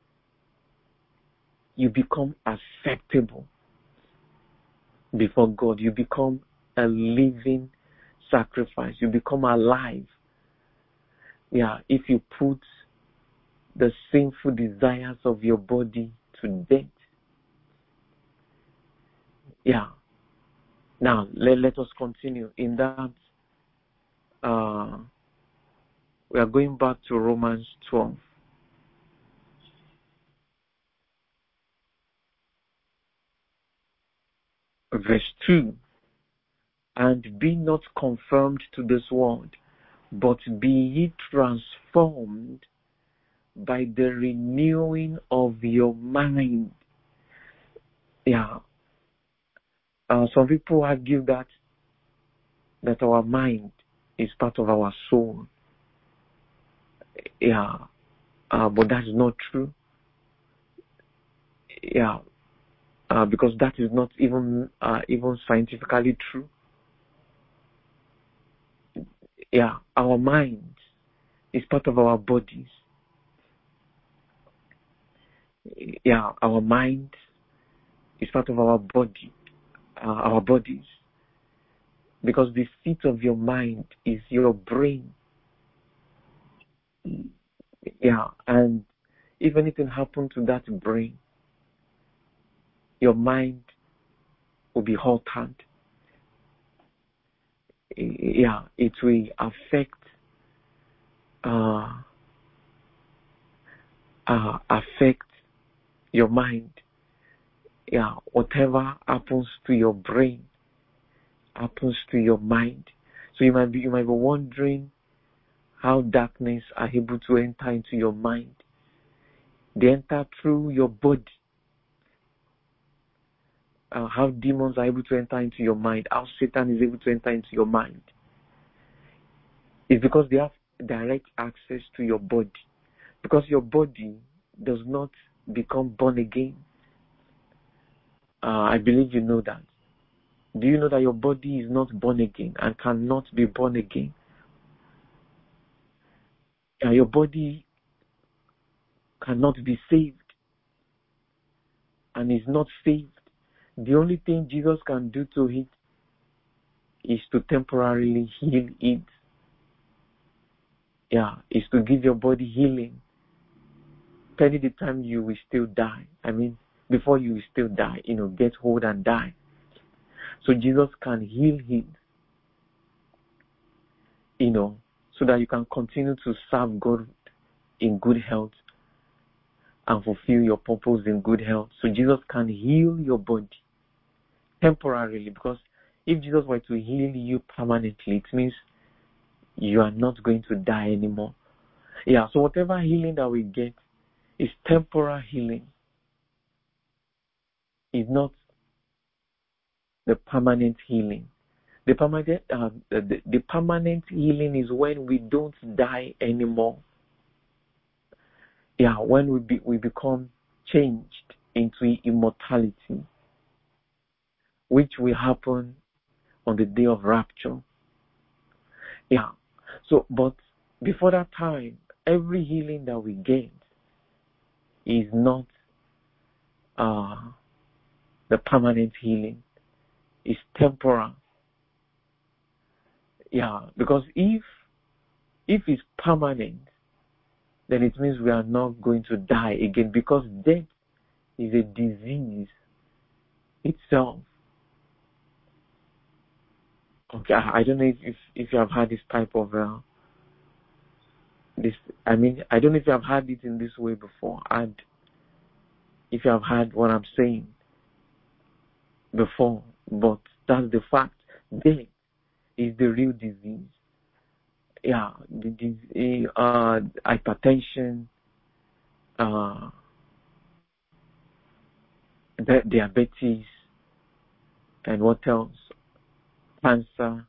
you become acceptable before God. You become a living sacrifice. You become alive. Yeah, if you put the sinful desires of your body to death. Yeah. Now, let, let us continue. In that, uh, we are going back to Romans twelve. Verse two. And be not conformed to this world, but be ye transformed by the renewing of your mind. Yeah. Uh, some people argue that that our mind is part of our soul. Yeah. Uh, but that is not true. Yeah. Uh, because that is not even uh, even scientifically true. Yeah. Our mind is part of our bodies. Yeah. Our mind is part of our body. Uh, our bodies. Because the seat of your mind is your brain. Yeah, and if anything happened to that brain, your mind will be altered. Yeah, it will affect uh, uh, affect your mind. Yeah, whatever happens to your brain happens to your mind. So you might be you might be wondering how darkness are able to enter into your mind. They enter through your body. Uh, how demons are able to enter into your mind, how Satan is able to enter into your mind. It's because they have direct access to your body. Because your body does not become born again. Uh, I believe you know that. Do you know that your body is not born again and cannot be born again? Uh, your body cannot be saved and is not saved. The only thing Jesus can do to it is to temporarily heal it. Yeah, is to give your body healing. Pending the time you will still die. I mean, before you will still die, you know, get old and die. So Jesus can heal him, you know, so that you can continue to serve God in good health and fulfill your purpose in good health. So Jesus can heal your body temporarily, because if Jesus were to heal you permanently, it means you are not going to die anymore. Yeah, so whatever healing that we get is temporal healing. It's not the permanent healing. The permanent, uh, the, the permanent healing is when we don't die anymore. Yeah, when we be, we become changed into immortality, which will happen on the day of rapture. Yeah. So, but before that time, every healing that we get is not uh, the permanent healing. It's temporal. Yeah, because if if it's permanent, then it means we are not going to die again, because death is a disease itself. Okay, I don't know if if, if you have had this type of uh, this. I mean, I don't know if you have had it in this way before, and if you have had what I'm saying before, but that's the fact. Death is the real disease. Yeah, the disease, uh, hypertension, uh, di- diabetes, and what else? Cancer,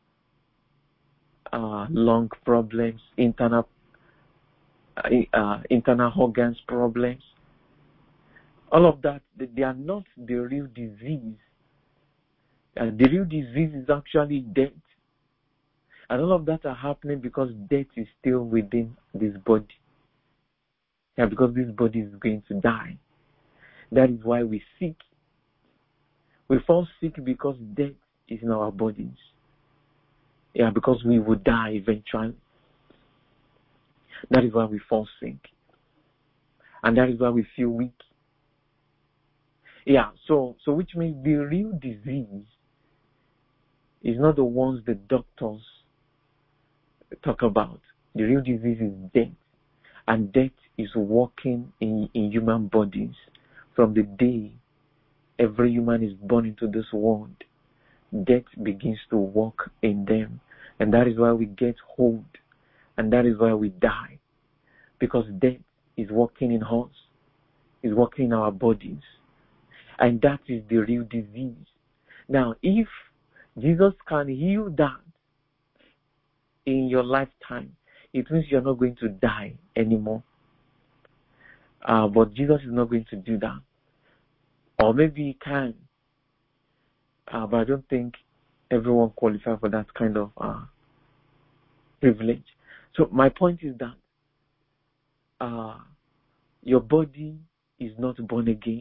uh, lung problems, internal, uh, uh, internal organs problems. All of that, they are not the real disease. Uh, the real disease is actually death. And all of that are happening because death is still within this body. Yeah, because this body is going to die. That is why we seek. We fall sick because death is in our bodies. Yeah, because we will die eventually. That is why we fall sick. And that is why we feel weak. Yeah, so so which means the real disease is not the ones the doctors talk about. The real disease is death. And death is working in, in human bodies from the day every human is born into this world. Death begins to work in them. And that is why we get old. And that is why we die. Because death is working in us. Is working in our bodies. And that is the real disease. Now, if Jesus can heal that in your lifetime, it means you're not going to die anymore. Uh, but Jesus is not going to do that. Or maybe he can. Uh, but I don't think everyone qualifies for that kind of uh, privilege. So my point is that uh, your body is not born again.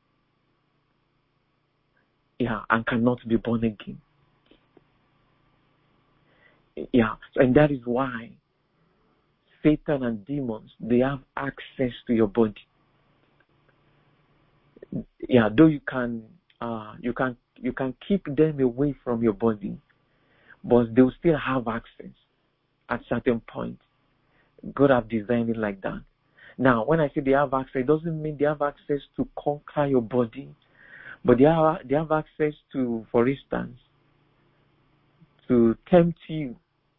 Yeah, and cannot be born again. Yeah, and that is why Satan and demons, they have access to your body. Yeah, though you can, uh, you can, you can keep them away from your body, but they will still have access at certain point. God have designed it like that. Now, when I say they have access, it doesn't mean they have access to conquer your body, but they have they have access to, for instance, to tempt you.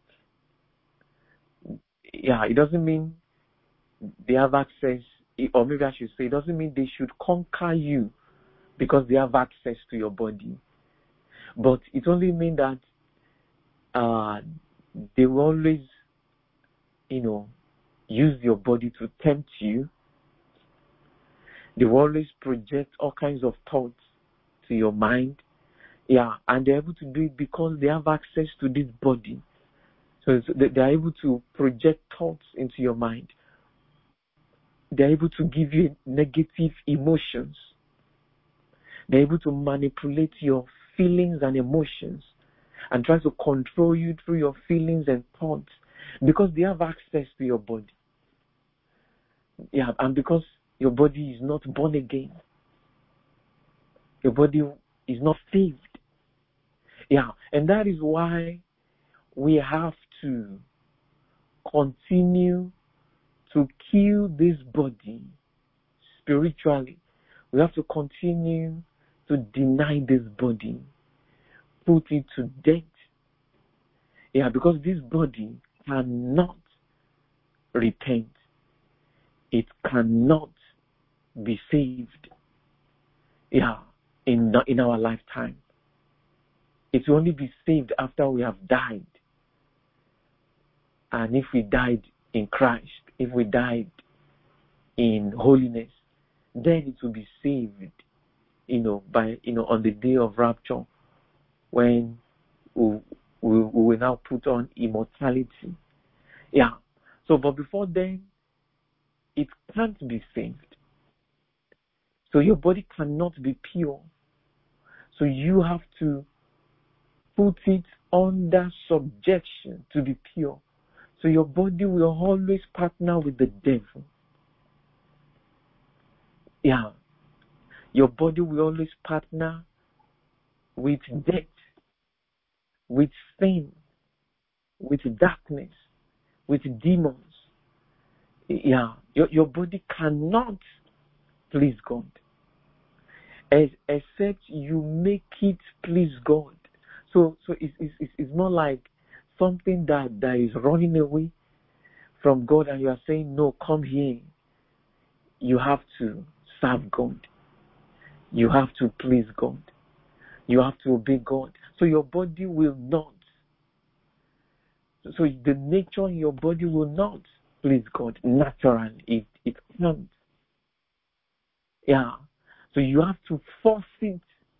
Yeah, it doesn't mean they have access, or maybe I should say, it doesn't mean they should conquer you because they have access to your body. But it only means that uh, they will always, you know, use your body to tempt you. They will always project all kinds of thoughts to your mind. Yeah, and they're able to do it because they have access to this body. So they're able to project thoughts into your mind. They're able to give you negative emotions. They're able to manipulate your feelings and emotions and try to control you through your feelings and thoughts because they have access to your body. Yeah, and because your body is not born again. Your body is not saved. Yeah, and that is why we have to continue to kill this body spiritually. We have to continue to deny this body, put it to death. Yeah, because this body cannot repent. It cannot be saved. Yeah, in the, in our lifetime. It will only be saved after we have died. And if we died in Christ, if we died in holiness, then it will be saved, you know, by, you know, on the day of rapture, when we, we, we will now put on immortality. Yeah. So, but before then, it can't be saved. So your body cannot be pure. So you have to put it under subjection to be pure. So your body will always partner with the devil. Yeah. Your body will always partner with death, with sin, with darkness, with demons. Yeah. Your, your body cannot please God. As, except you make it please God. So, so it's, it's, it's more like something that, that is running away from God, and you are saying, no, come here. You have to serve God. You have to please God. You have to obey God. So your body will not. So the nature in your body will not please God naturally. It, it can't. Yeah. So you have to force it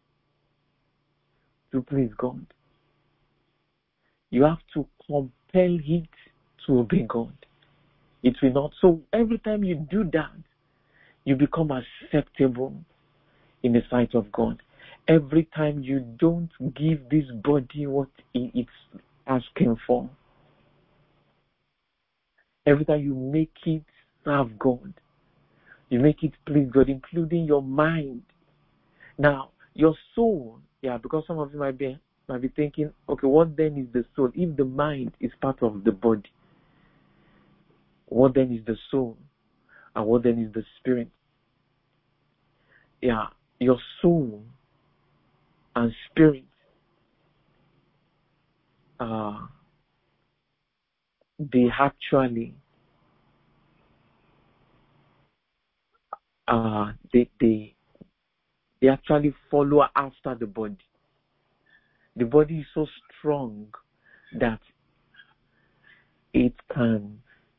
to please God. You have to compel it to obey God. It will not. So every time you do that, you become acceptable in the sight of God. Every time you don't give this body what it's asking for, every time you make it serve God, you make it please God, including your mind. Now, your soul, yeah, because some of you might be might be thinking, okay, what then is the soul? If the mind is part of the body, what then is the soul? And what then is the spirit? Yeah, your soul and spirit, uh, they actually, uh, they, they, they actually follow after the body. The body is so strong that it can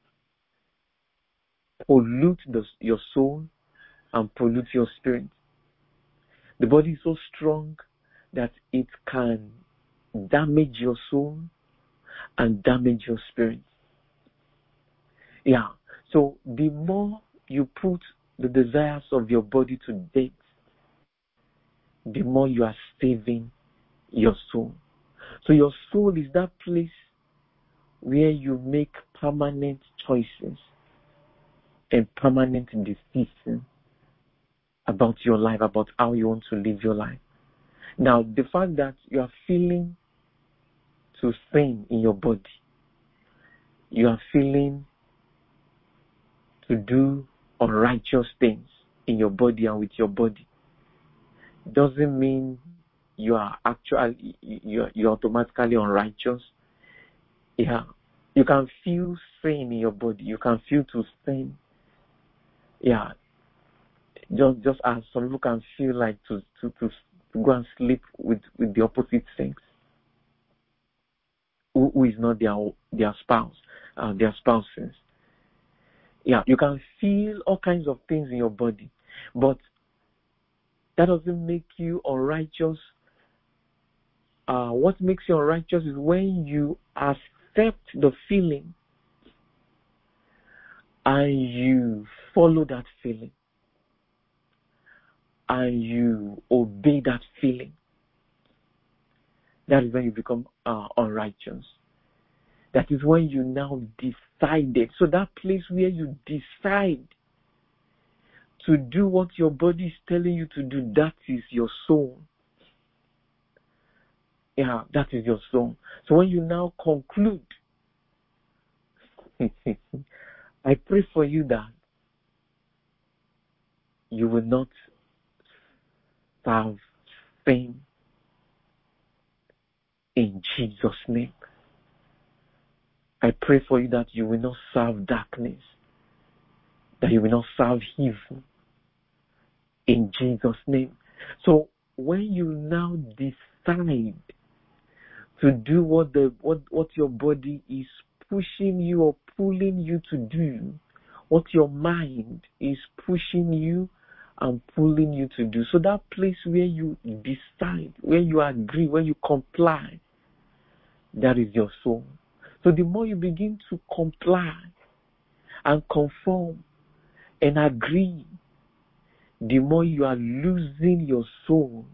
pollute the, your soul and pollute your spirit. The body is so strong that it can damage your soul and damage your spirit. Yeah. So the more you put the desires of your body to death, the more you are saving your soul. So your soul is that place where you make permanent choices and permanent decisions about your life, about how you want to live your life. Now, the fact that you are feeling to sin in your body, you are feeling to do unrighteous things in your body and with your body, doesn't mean you are actually you you're automatically unrighteous. Yeah, you can feel sin in your body. You can feel to sin. Yeah, just just as some people can feel like to to to, to go and sleep with with the opposite sex, who, who is not their their spouse, uh, their spouses. Yeah, you can feel all kinds of things in your body, but that doesn't make you unrighteous. Uh, what makes you unrighteous is when you accept the feeling and you follow that feeling and you obey that feeling. That is when you become uh, unrighteous. That is when you now decided. So that place where you decide to do what your body is telling you to do, that is your soul. Yeah, that is your soul. So when you now conclude, I pray for you that you will not serve sin in Jesus' name. I pray for you that you will not serve darkness, that you will not serve evil in Jesus' name. So when you now decide to do what the what, what your body is pushing you or pulling you to do, what your mind is pushing you and pulling you to do. So that place where you decide, where you agree, where you comply, that is your soul. So the more you begin to comply and conform and agree, the more you are losing your soul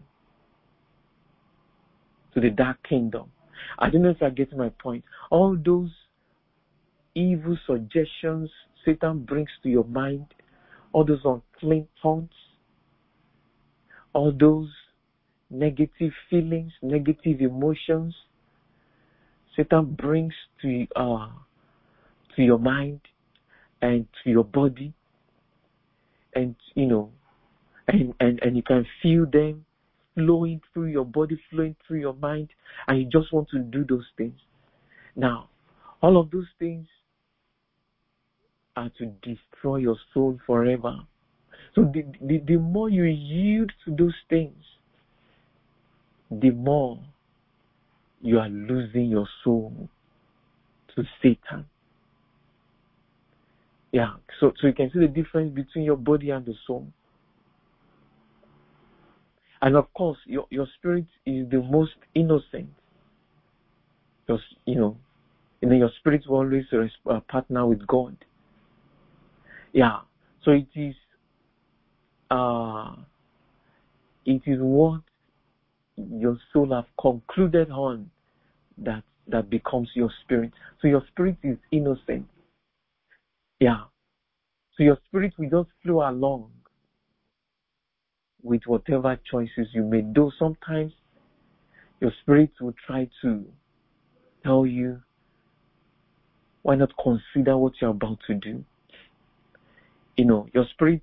to the dark kingdom. I don't know if you're getting my point. All those evil suggestions Satan brings to your mind, all those unclean thoughts, all those negative feelings, negative emotions Satan brings to uh to your mind and to your body, and you know, and and and you can feel them flowing through your body, flowing through your mind, and you just want to do those things. Now, all of those things are to destroy your soul forever. So the, the, the more you yield to those things, the more you are losing your soul to Satan. Yeah, so, so you can see the difference between your body and the soul. And of course, your, your spirit is the most innocent. Your, you know, and then your spirit will always uh, partner with God. Yeah, so it is, uh, it is what your soul have concluded on that that becomes your spirit. So your spirit is innocent. Yeah. So your spirit will just flow along with whatever choices you made. Though sometimes your spirit will try to tell you, why not consider what you're about to do? You know, your spirit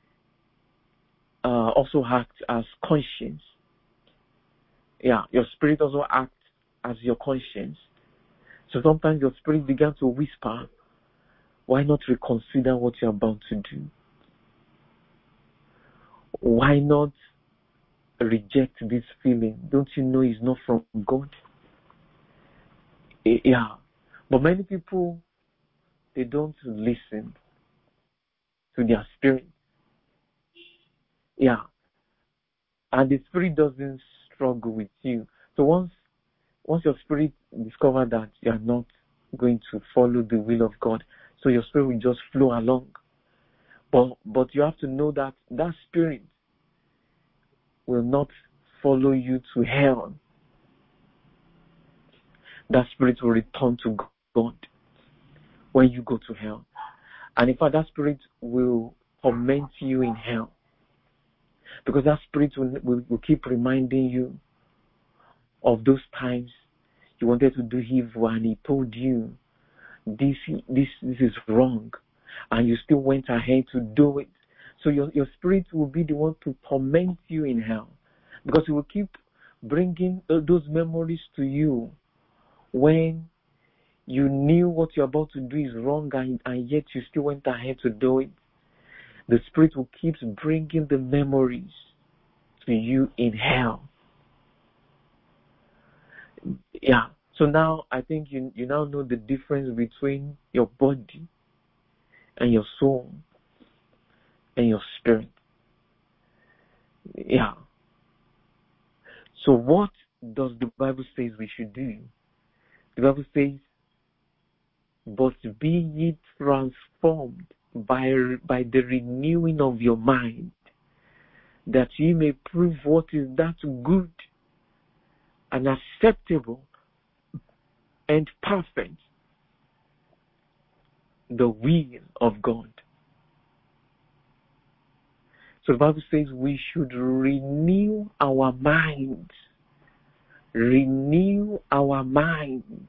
uh, also acts as conscience. Yeah, your spirit also acts as your conscience. So sometimes your spirit began to whisper, why not reconsider what you're about to do? Why not reject this feeling? Don't you know it's not from God? Yeah. But many people, they don't listen to their spirit. Yeah. And the spirit doesn't struggle with you. So once once your spirit discovers that you are not going to follow the will of God, so your spirit will just flow along. But but you have to know that that spirit will not follow you to hell. That spirit will return to God when you go to hell. And in fact, that spirit will torment you in hell. Because that spirit will, will, will keep reminding you of those times you wanted to do evil and he told you this this this is wrong, and you still went ahead to do it. So your, your spirit will be the one to torment you in hell, because it will keep bringing those memories to you when you knew what you're about to do is wrong, and, and yet you still went ahead to do it. The spirit will keep bringing the memories to you in hell. Yeah. So now I think you you now know the difference between your body and your soul and your spirit. Yeah. So what does the Bible say we should do? The Bible says, but be ye transformed by, by the renewing of your mind, that ye may prove what is that good and acceptable and perfect, the will of God. So the Bible says we should renew our minds. Renew our minds.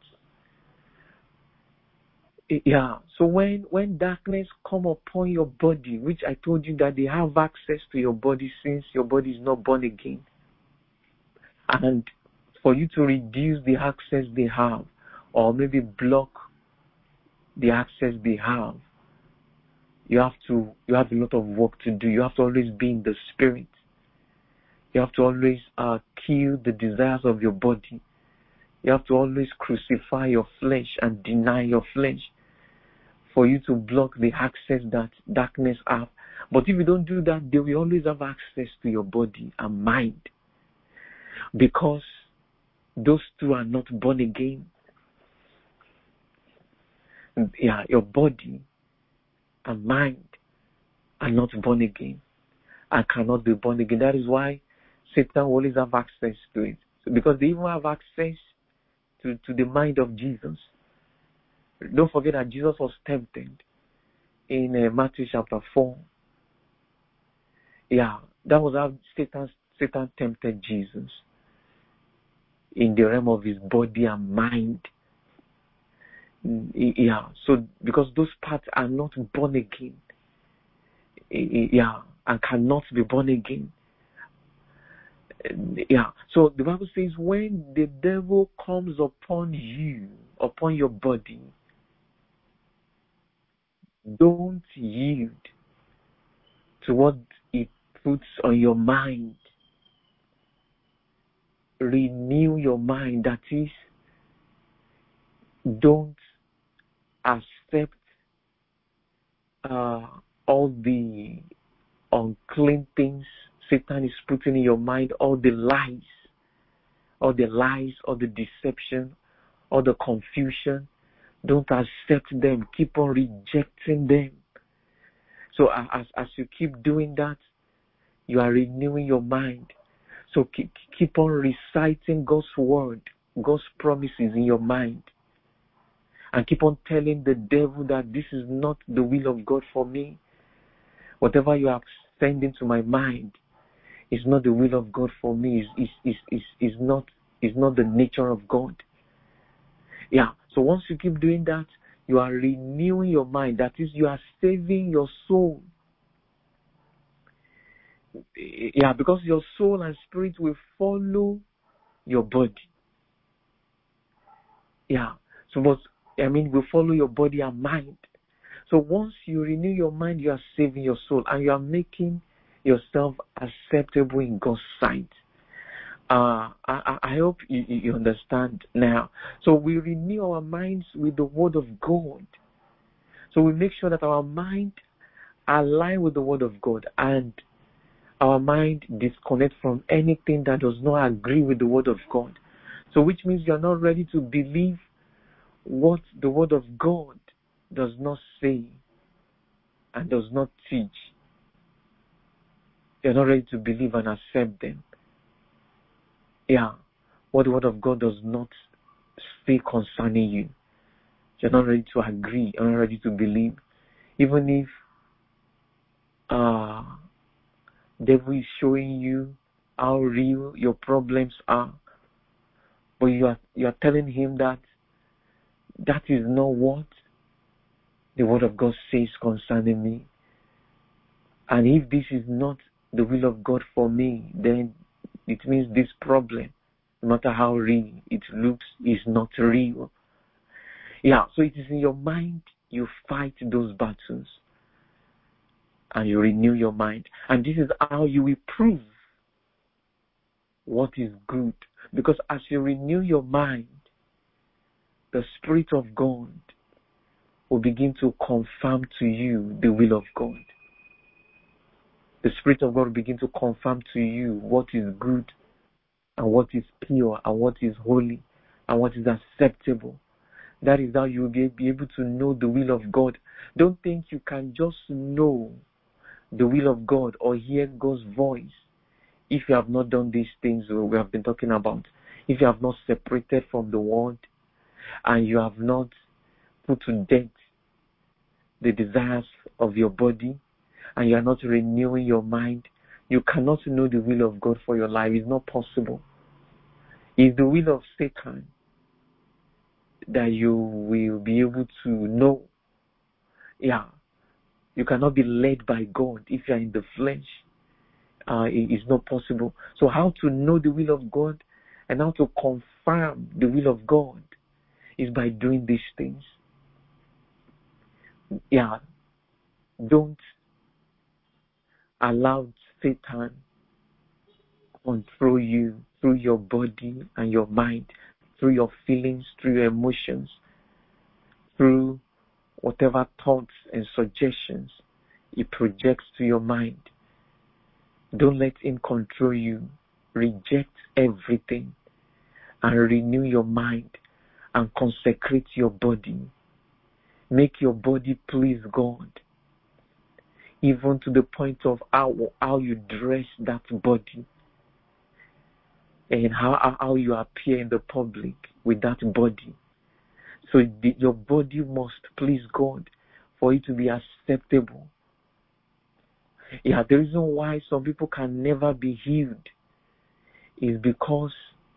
Yeah. So when, when darkness come upon your body, which I told you that they have access to your body since your body is not born again, and for you to reduce the access they have, or maybe block the access they have, you have to you have a lot of work to do. You have to always be in the spirit. You have to always uh, kill the desires of your body. You have to always crucify your flesh and deny your flesh for you to block the access that darkness have. But if you don't do that, they will always have access to your body and mind, because those two are not born again. Yeah, your body and mind are not born again and cannot be born again. That is why Satan will always have access to it. So because they even have access to, to the mind of Jesus. Don't forget that Jesus was tempted in uh, Matthew chapter four. Yeah, that was how Satan, Satan tempted Jesus in the realm of his body and mind. Yeah, so because those parts are not born again, yeah, and cannot be born again. Yeah. So the Bible says when the devil comes upon you, upon your body, don't yield to what it puts on your mind. Renew your mind. That is, don't accept uh, all the unclean things Satan is putting in your mind, all the lies, all the lies, all the deception, all the confusion. Don't accept them. Keep on rejecting them. So as, as you keep doing that, you are renewing your mind. So keep, keep on reciting God's word, God's promises in your mind. And keep on telling the devil that this is not the will of God for me. Whatever you are sending to my mind is not the will of God for me. Is is is is not is not the nature of God. Yeah. So once you keep doing that, you are renewing your mind. That is, you are saving your soul. Yeah, because your soul and spirit will follow your body. Yeah. So, but I mean, will follow your body and mind. So once you renew your mind, you are saving your soul and you are making yourself acceptable in God's sight. Uh, I, I hope you, you understand now. So we renew our minds with the word of God. So we make sure that our mind align with the word of God and our mind disconnect from anything that does not agree with the word of God. So which means you are not ready to believe what the word of God does not say and does not teach. You're not ready to believe and accept them. Yeah, what the word of God does not say concerning you. You're not ready to agree. You're not ready to believe. Even if uh, devil is showing you how real your problems are, but you are you are telling him that that is not what the word of God says concerning me. And if this is not the will of God for me, then it means this problem, no matter how real it looks, is not real. Yeah, so it is in your mind you fight those battles and you renew your mind. And this is how you will prove what is good. Because as you renew your mind, the Spirit of God will begin to confirm to you the will of God. The Spirit of God will begin to confirm to you what is good and what is pure and what is holy and what is acceptable. That is how you will be able to know the will of God. Don't think you can just know the will of God or hear God's voice if you have not done these things we have been talking about. If you have not separated from the world and you have not put to death the desires of your body and you are not renewing your mind, you cannot know the will of God for your life. It's not possible. It's the will of Satan that you will be able to know. Yeah. You cannot be led by God if you are in the flesh. Uh, it is not possible. So how to know the will of God and how to confirm the will of God is by doing these things. Yeah. Don't allow Satan control you through your body and your mind, through your feelings, through your emotions, through whatever thoughts and suggestions he projects to your mind. Don't let him control you. Reject everything and renew your mind and consecrate your body. Make your body please God, even to the point of how, how you dress that body and how, how you appear in the public with that body. So the, your body must please God for it to be acceptable. Yeah, the reason why some people can never be healed is because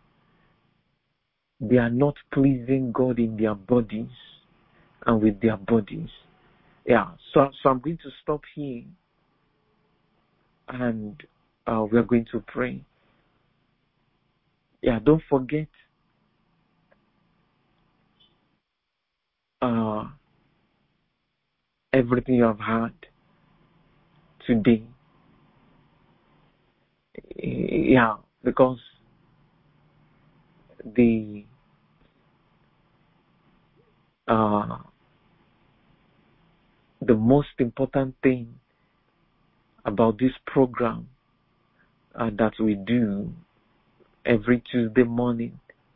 they are not pleasing God in their bodies and with their bodies. Yeah, so, so I'm going to stop here and uh, we are going to pray. Yeah, don't forget uh, everything you have had today. Yeah, because the uh, the most important thing about this program uh, that we do every Tuesday morning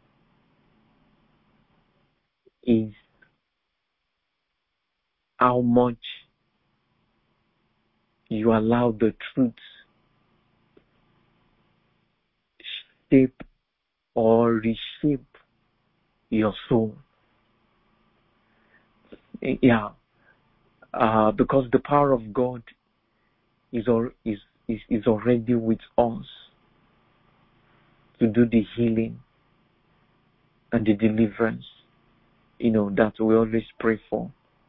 is how much you allow the truth shape or reshape your soul. Yeah, uh, because the power of God is, al- is, is, is already with us to do the healing and the deliverance, you know, that we always pray for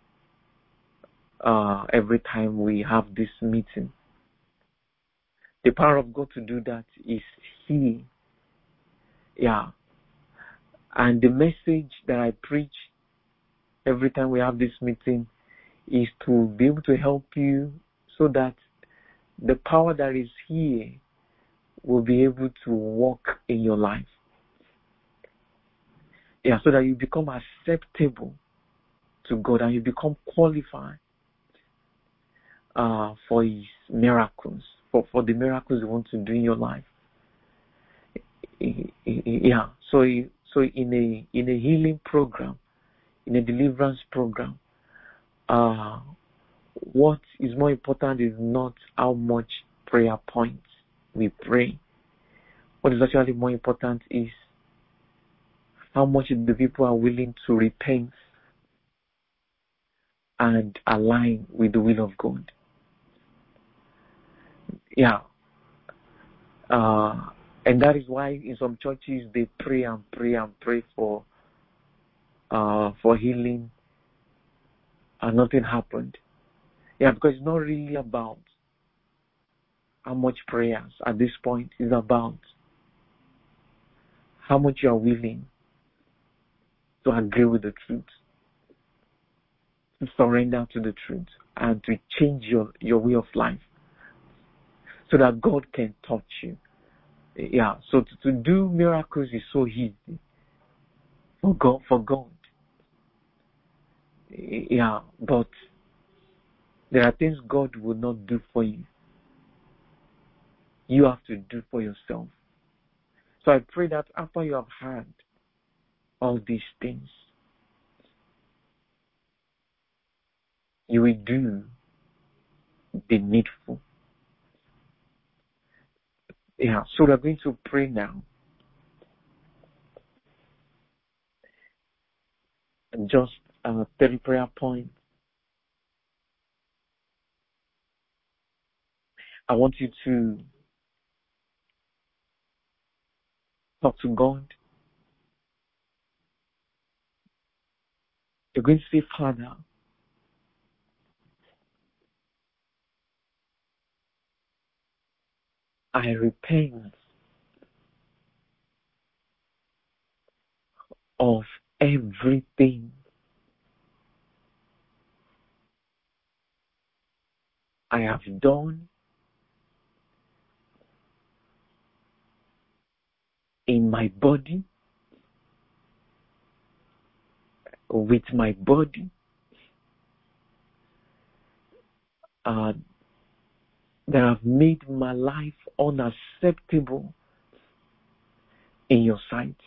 uh, every time we have this meeting. The power of God to do that is here. Yeah. And the message that I preach every time we have this meeting is to be able to help you so that the power that is here will be able to work in your life. Yeah, so that you become acceptable to God and you become qualified uh, for His miracles, for, for the miracles He wants to do in your life. Yeah, so so in a in a healing program, in a deliverance program, uh, what is more important is not how much prayer points we pray. What is actually more important is how much the people are willing to repent and align with the will of God. Yeah. Uh, and that is why in some churches they pray and pray and pray for uh, for healing and nothing happened. Yeah, because it's not really about how much prayers at this point. It's about how much you are willing to agree with the truth, to surrender to the truth, and to change your, your way of life so that God can touch you. Yeah, so to, to do miracles is so easy for God, for God. Yeah, but there are things God will not do for you. You have to do for yourself. So I pray that after you have had all these things, you will do the needful. Yeah, so we're going to pray now. Just uh, thirty prayer points. I want you to talk to God. You're going to say, Father, I repent of everything I have done in my body, with my body, uh, that have made my life unacceptable in your sight.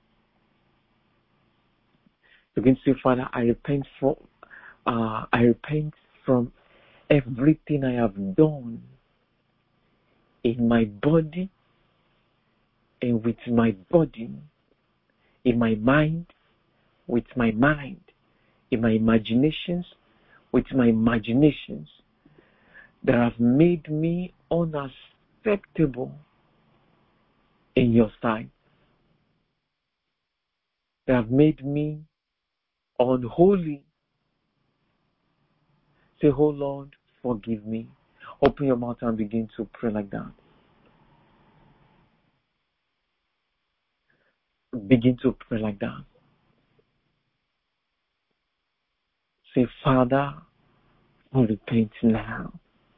You can say, Father, I repent for, uh, I repent from everything I have done in my body and with my body, in my mind, with my mind, in my imaginations, with my imaginations, that have made me unacceptable in your sight, that have made me unholy. Say, oh Lord, forgive me. Open your mouth and begin to pray like that. Begin to pray like that. Say, Father, I repent now.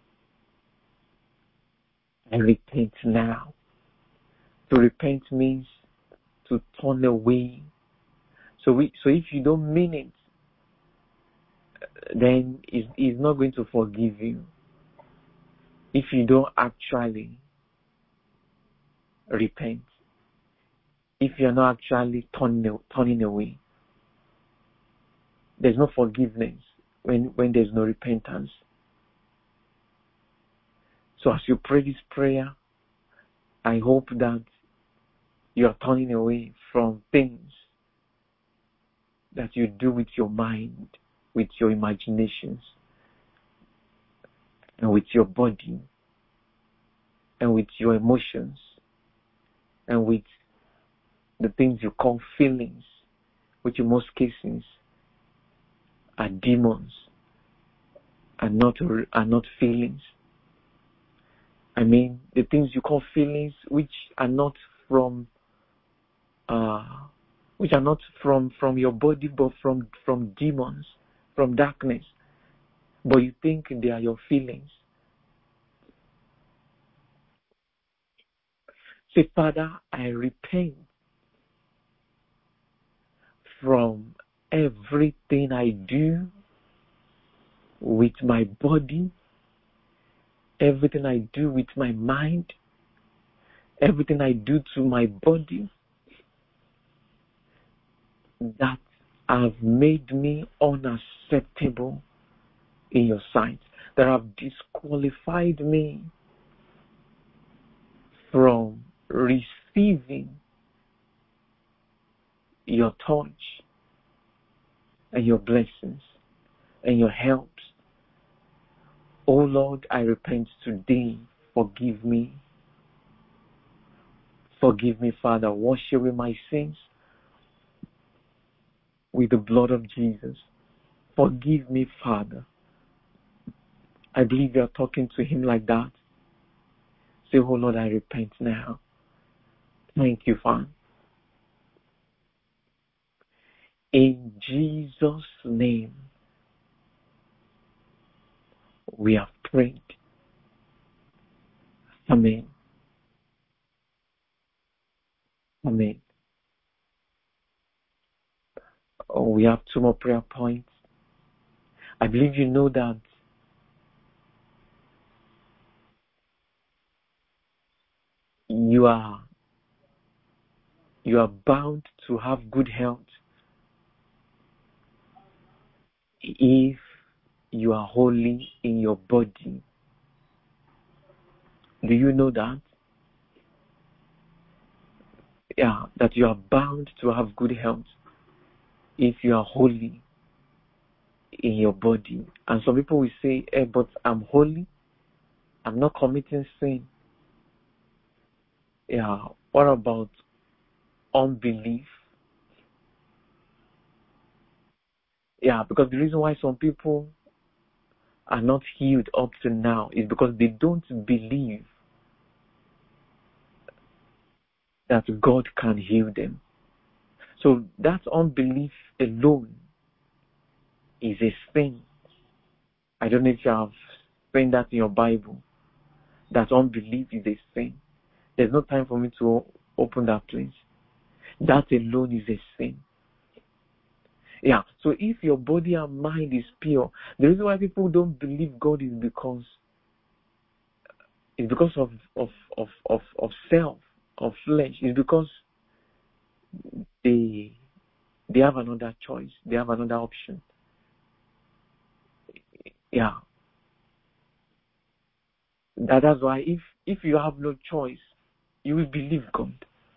I repent now. To repent means to turn away. So we, so if you don't mean it, then he's, he's not going to forgive you. If you don't actually repent, if you're not actually turning, turning away, there's no forgiveness when, when there's no repentance. So as you pray this prayer, I hope that you are turning away from things that you do with your mind, with your imaginations, and with your body, and with your emotions, and with the things you call feelings, which in most cases are demons, and not are not feelings. I mean, the things you call feelings, which are not from, uh, which are not from from your body, but from from demons, from darkness. But you think they are your feelings. Say, Father, I repent from everything I do with my body, everything I do with my mind, everything I do to my body that have made me unacceptable in your sight, that have disqualified me from receiving your touch and your blessings and your helps. Oh Lord, I repent today. Forgive me. Forgive me, Father. Wash away my sins with the blood of Jesus. Forgive me, Father. I believe you are talking to him like that. Say, oh Lord, I repent now. Thank you, Father. In Jesus' name, we have prayed. Amen. Amen. Oh, we have two more prayer points. I believe you know that you are you are bound to have good health if you are holy in your body. Do you know that? Yeah, that you are bound to have good health if you are holy in your body. And some people will say, eh, but I'm holy, I'm not committing sin. Yeah, what about unbelief? Yeah, because the reason why some people are not healed up to now is because they don't believe that God can heal them. So that unbelief alone is a sin. I don't know if you have seen that in your Bible. That unbelief is a sin. There's no time for me to open that place. That alone is a sin. Yeah, so if your body and mind is pure, the reason why people don't believe God is because it's because of of of of, of self, of flesh. It's because they they have another choice. They have another option. Yeah. That, that's why if if you have no choice, you will believe God.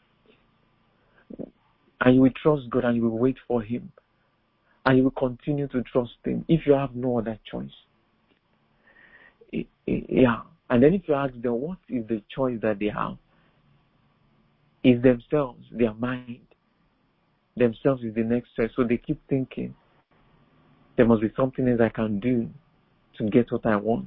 And you will trust God and you will wait for him. And you will continue to trust him if you have no other choice. Yeah. And then if you ask them, what is the choice that they have? Is themselves, their mind. Themselves is the next choice. So they keep thinking, there must be something else I can do to get what I want.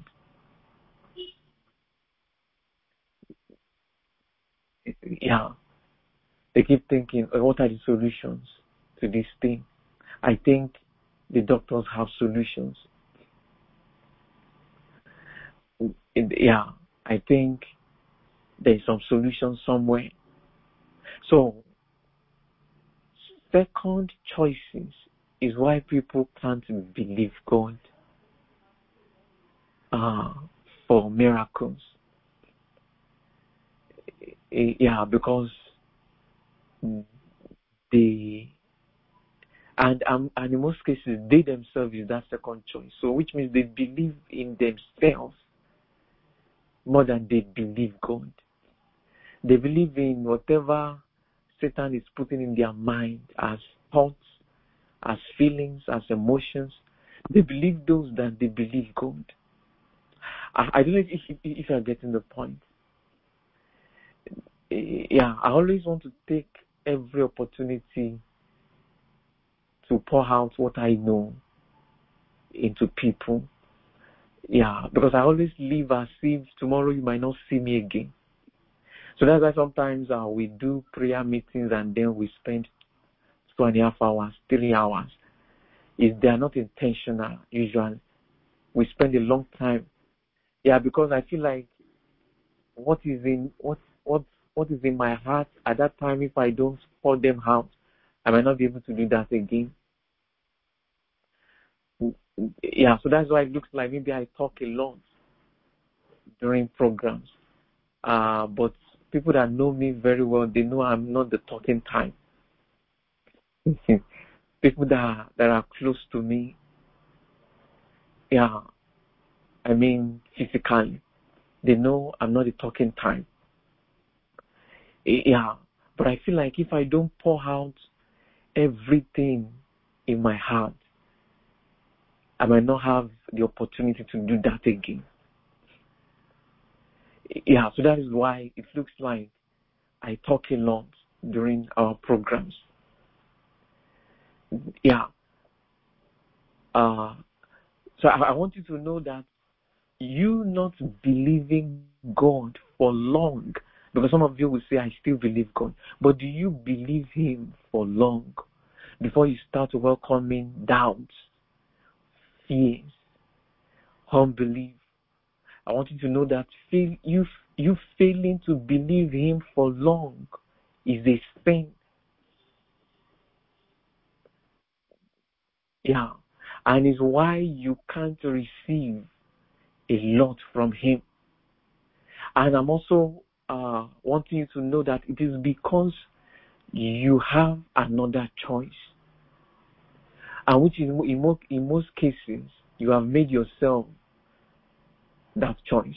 Yeah. They keep thinking, oh, what are the solutions to this thing? I think the doctors have solutions. It, yeah, I think there's some solution somewhere. So, second choices is why people can't believe God uh, for miracles. Yeah, because they and um, and in most cases they themselves is that second choice. So, which means they believe in themselves more than they believe God. They believe in whatever Satan is putting in their mind as thoughts, as feelings, as emotions. They believe those than they believe God. I, I don't know if, if, if you're getting the point. Yeah, I always want to take every opportunity to pour out what I know into people. Yeah, because I always live as if tomorrow you might not see me again. So that's why sometimes uh, we do prayer meetings and then we spend two and a half hours, three hours. If they are not intentional, usually, we spend a long time. Yeah, because I feel like what is in what what what is in my heart at that time, if I don't pour them out, I might not be able to do that again. Yeah, so that's why it looks like maybe I talk a lot during programs. Uh, but people that know me very well, they know I'm not the talking type. People that are, that are close to me, yeah, I mean physically, they know I'm not the talking type. Yeah, but I feel like if I don't pour out everything in my heart, I might not have the opportunity to do that again. Yeah, so that is why it looks like I talk a lot during our programs. Yeah. Uh, so I, I want you to know that you not believing God for long, because some of you will say, I still believe God, but do you believe Him for long before you start welcoming doubts, fears, unbelief? I want you to know that fail, you, you failing to believe Him for long is a sin. Yeah. And is why you can't receive a lot from Him. And I'm also uh, wanting you to know that it is because you have another choice. And which is, in most, in most cases, you have made yourself that choice.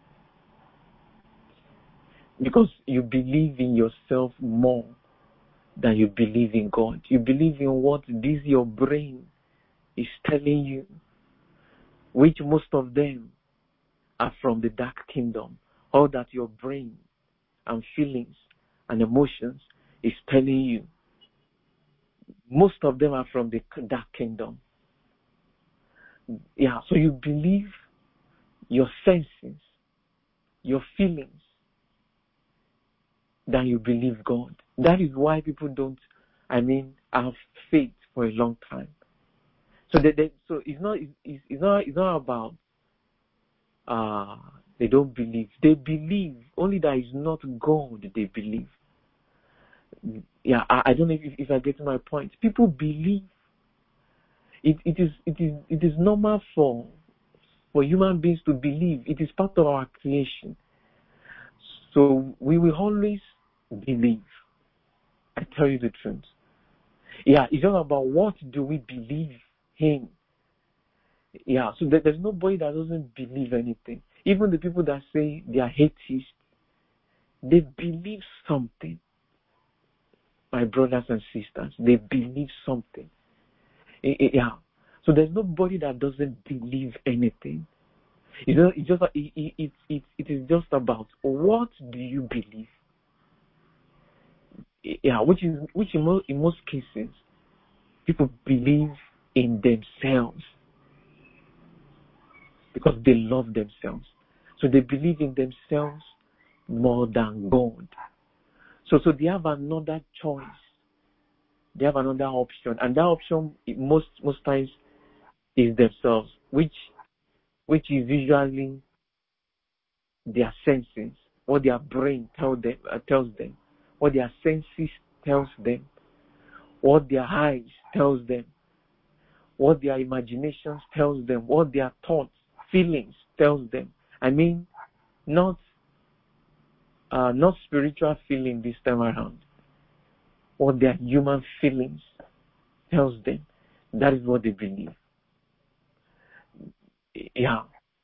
Because you believe in yourself more than you believe in God. You believe in what this your brain is telling you, which most of them are from the dark kingdom. All that your brain and feelings and emotions is telling you, most of them are from the dark kingdom. Yeah, so you believe your senses, your feelings, than you believe God. That is why people don't, I mean, have faith for a long time. So they, they so it's not it's, it's not it's not about uh they don't believe. They believe, only that is not God they believe. Yeah, I, I don't know if, if I get to my point. People believe. It it is it is it is normal for for human beings to believe. It is part of our creation. So we will always believe. I tell you the truth. Yeah, it's all about what do we believe in. Yeah, so there, there's nobody that doesn't believe anything. Even the people that say they are atheists, they believe something. My brothers and sisters, they believe something. Yeah, so there's nobody that doesn't believe anything. It's just, it's just it, it, it, it, it is just about what do you believe. Yeah, which is which in most, in most cases, people believe in themselves because they love themselves. So they believe in themselves more than God. So, so they have another choice. They have another option, and that option most most times is themselves, which which is usually their senses, what their brain tell them uh, tells them, what their senses tells them, what their eyes tells them, what their imaginations tells them, what their thoughts, feelings tells them. I mean, not uh, not spiritual feeling this time around. What their human feelings tells them. That is what they believe. Yeah.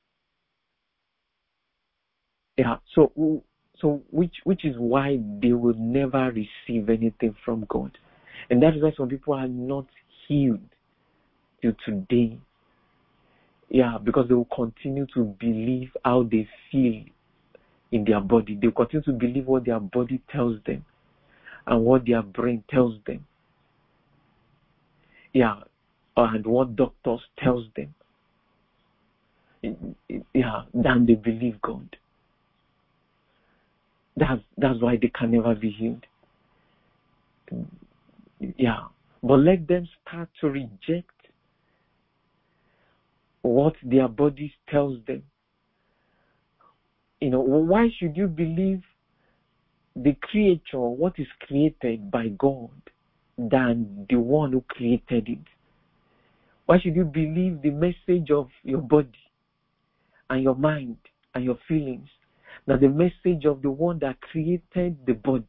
Yeah. So, so which which is why they will never receive anything from God, and that is why some people are not healed till today. Yeah, because they will continue to believe how they feel in their body. They will continue to believe what their body tells them and what their brain tells them. Yeah, and what doctors tells them. Yeah, than they believe God. That's that's why they can never be healed. Yeah, but let them start to reject what their bodies tells them. You know, why should you believe the creature, what is created by God, than the one who created it? Why should you believe the message of your body and your mind and your feelings than the message of the one that created the body?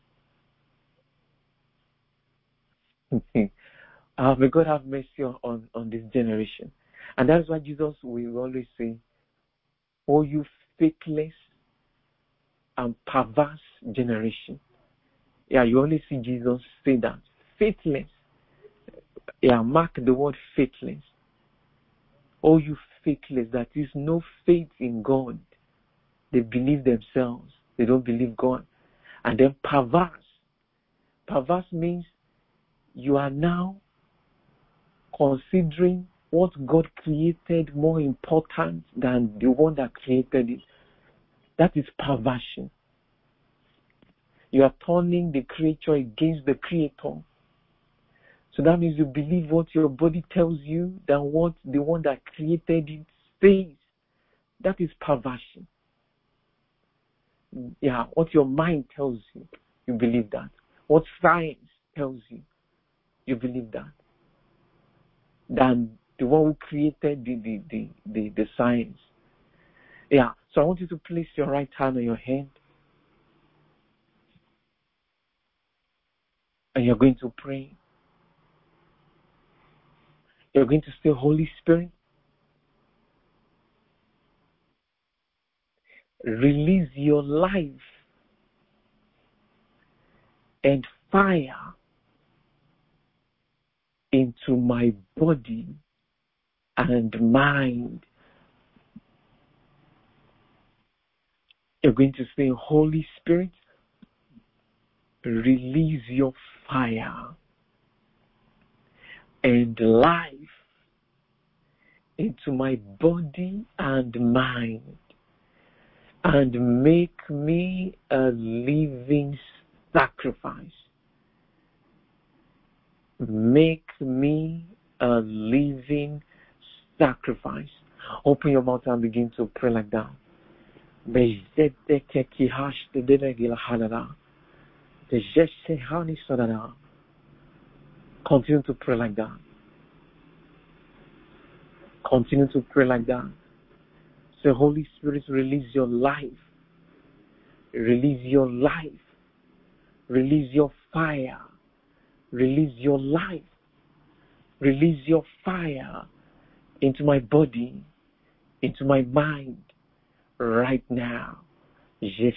uh, may God have mercy on, on, on this generation. And that's why Jesus will always say, oh, you faithless and perverse generation. Yeah, you only see Jesus say that. Faithless. Yeah, mark the word faithless. Oh, you faithless, that is no faith in God. They believe themselves. They don't believe God. And then perverse. Perverse means you are now considering what God created more important than the one that created it. That is perversion. You are turning the creature against the creator. So that means you believe what your body tells you than what the one that created it says. That is perversion. Yeah, what your mind tells you, you believe that. What science tells you, you believe that. Than the one who created the, the, the, the, the science. Yeah, so I want you to place your right hand on your head. And you're going to pray. You're going to say, Holy Spirit, release your life and fire into my body and mind. You're going to say, Holy Spirit, release your fire and life into my body and mind, and make me a living sacrifice. Make me a living sacrifice. Open your mouth and begin to pray like that. Continue to pray like that. Continue to pray like that. Say, Holy Spirit, release your life. Release your life. Release your fire. Release your life. Release your fire into my body, into my mind, right now. Release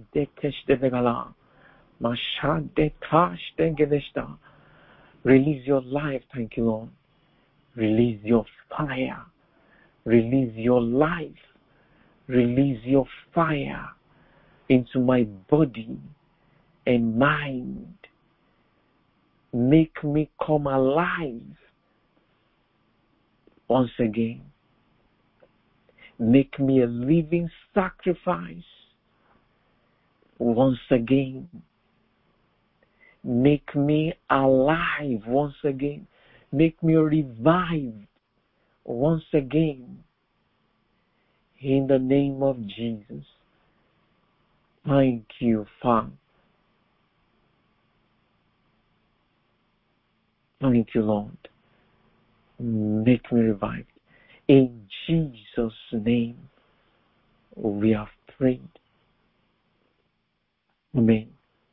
your life, thank you, Lord. Release your fire. Release your life. Release your fire into my body and mind. Make me come alive once again. Make me a living sacrifice once again. Make me alive once again. Make me revived once again. In the name of Jesus. Thank you, Father. Thank you, Lord. Make me revived. In Jesus' name, we have prayed. Amen.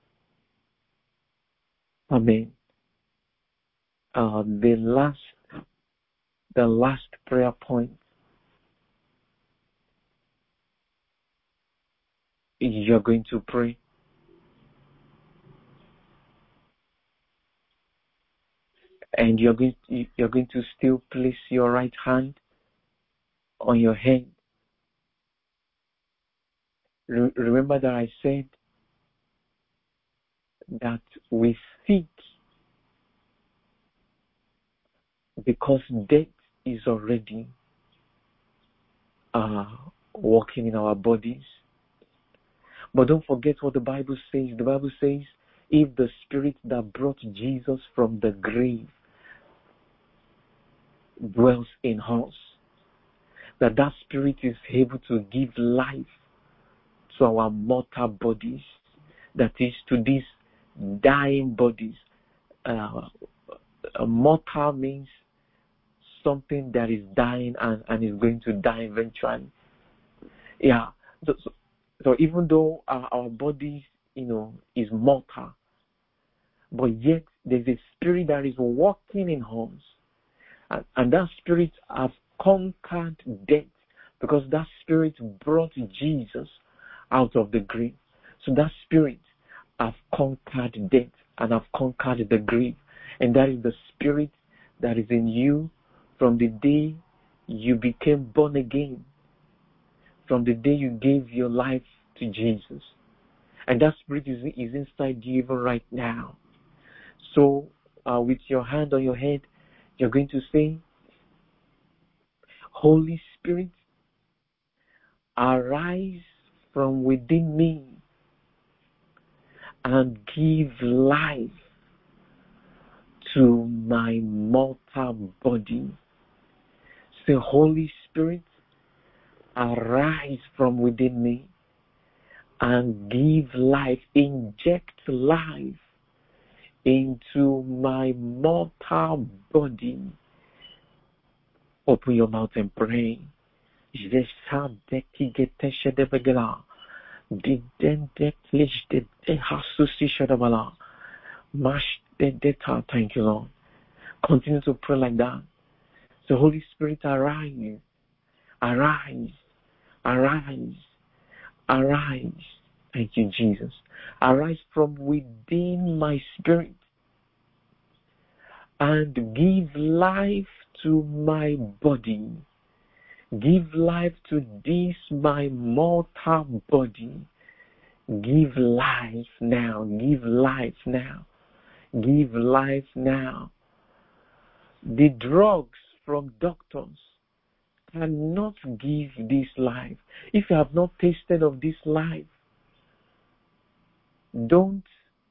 Amen. Uh, the last, the last prayer point. You're going to pray. And you're going to, you're going to still place your right hand on your head. Re- remember that I said that we seek because death is already uh, working in our bodies. But don't forget what the Bible says. The Bible says, if the spirit that brought Jesus from the grave dwells in us, that that spirit is able to give life to our mortal bodies, that is, to these dying bodies. Uh, mortal means something that is dying and, and is going to die eventually. Yeah. So, so, so even though our, our bodies, you know, is mortal, but yet there's a spirit that is working in us. And, and that spirit has conquered death, because that spirit brought Jesus out of the grave. So that spirit has conquered death and have conquered the grave. And that is the spirit that is in you from the day you became born again, from the day you gave your life to Jesus. And that spirit is, is inside you even right now. So uh, with your hand on your head, you're going to say, Holy Spirit, arise from within me and give life to my mortal body. Say, Holy Spirit, arise from within me and give life, inject life into my mortal body. Open your mouth and pray. Thank you, Lord. Continue to pray like that. So, Holy Spirit, arise, arise, arise, arise. Thank you, Jesus. Arise from within my spirit and give life to my body. Give life to this, my mortal body. Give life now. Give life now. Give life now. The drugs from doctors cannot give this life. If you have not tasted of this life, don't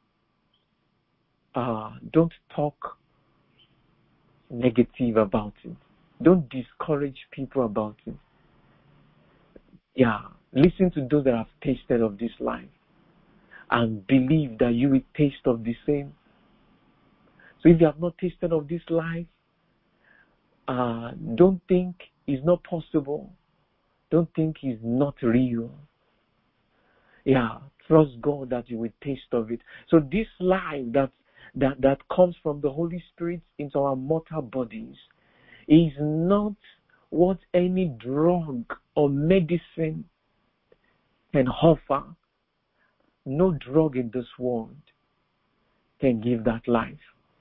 uh, don't talk negative about it. Don't discourage people about it. Yeah, listen to those that have tasted of this life and believe that you will taste of the same. So if you have not tasted of this life, uh, don't think it's not possible. Don't think it's not real. Yeah, trust God that you will taste of it. So this life that that that comes from the Holy Spirit into our mortal bodies is not what any drug or medicine can offer. No drug in this world can give that life.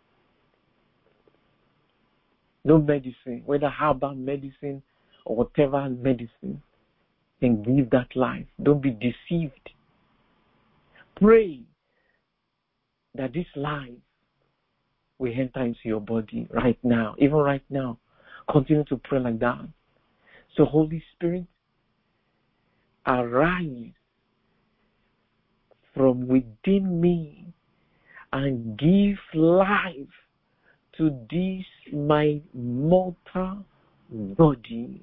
No medicine, whether herbal medicine or whatever medicine, can give that life. Don't be deceived. Pray that this life will enter into your body right now. Even right now. Continue to pray like that. So, Holy Spirit, arise from within me and give life to this my mortal body.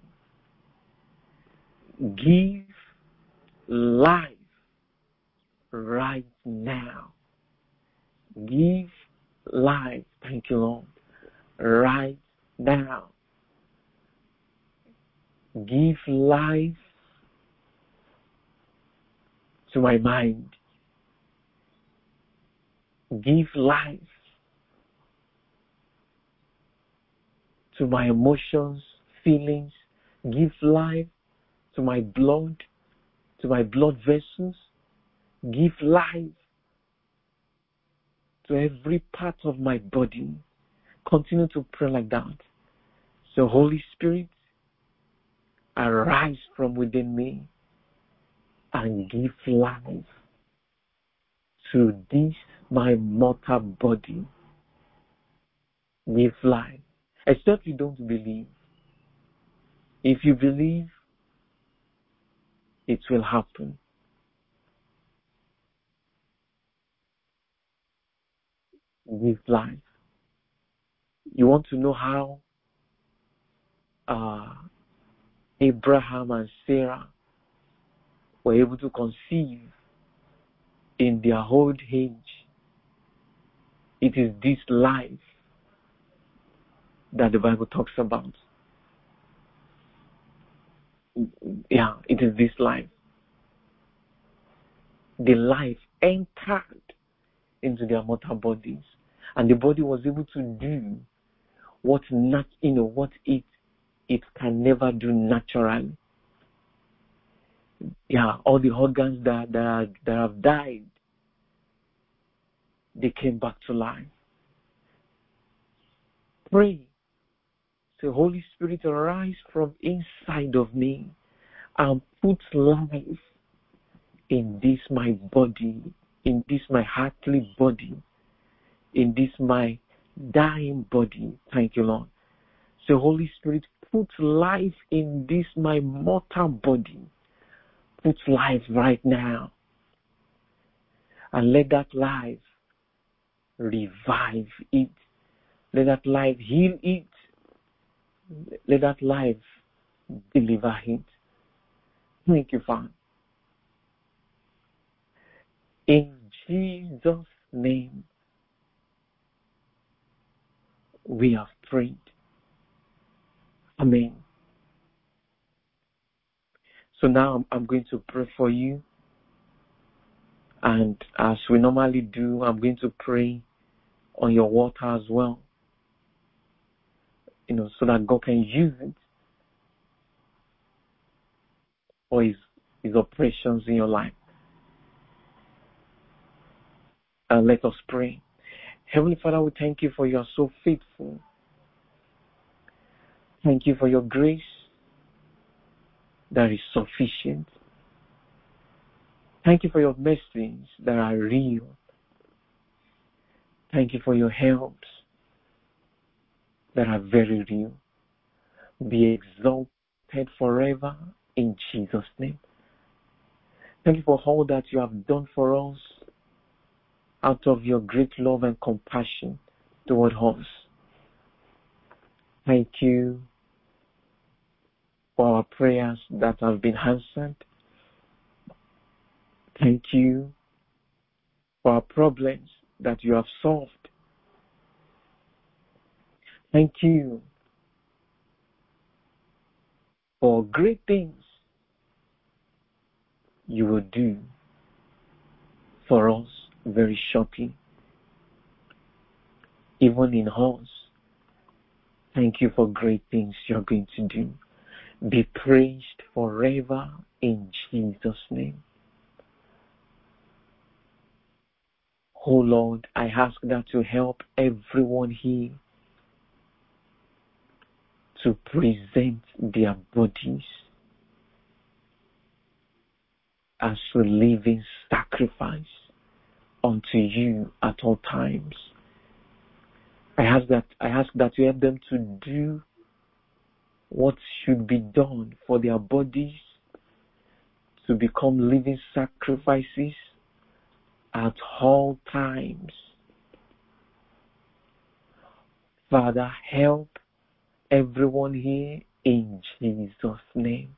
Give life right now. Give life, thank you, Lord, right now. Give life to my mind. Give life to my emotions, feelings. Give life to my blood, to my blood vessels. Give life to every part of my body. Continue to pray like that. So, Holy Spirit, arise from within me and give life to this my mortal body. Give life. Except you don't believe. If you believe, it will happen. Give life. You want to know how uh, Abraham and Sarah were able to conceive in their old age? It is this life that the Bible talks about. Yeah, it is this life. The life entered into their mortal bodies, and the body was able to do what not, you know, what it it can never do naturally. Yeah, all the organs that that, are, that have died, they came back to life. Pray. Say, Holy Spirit, arise from inside of me and put life in this my body, in this my heartly body, in this my dying body. Thank you, Lord. So, Holy Spirit, put life in this my mortal body. Put life right now. And let that life revive it. Let that life heal it. Let that life deliver it. Thank you, Father. In Jesus' name, we have prayed. Amen. So now I'm going to pray for you. And as we normally do, I'm going to pray on your water as well. You know, so that God can use it for His, His operations in your life. And let us pray. Heavenly Father, we thank you for you are so faithful. Thank you for your grace that is sufficient. Thank you for your mercies that are real. Thank you for your helps that are very real. Be exalted forever in Jesus' name. Thank you for all that you have done for us out of your great love and compassion toward us. Thank you for our prayers that have been answered. Thank you for our problems that you have solved. Thank you for great things you will do for us very shortly. Even in us, thank you for great things you're going to do. Be praised forever in Jesus' name. Oh Lord, I ask that you help everyone here to present their bodies as a living sacrifice unto you at all times. I ask that I ask that you help them to do what should be done for their bodies to become living sacrifices at all times. Father, help everyone here in Jesus' name.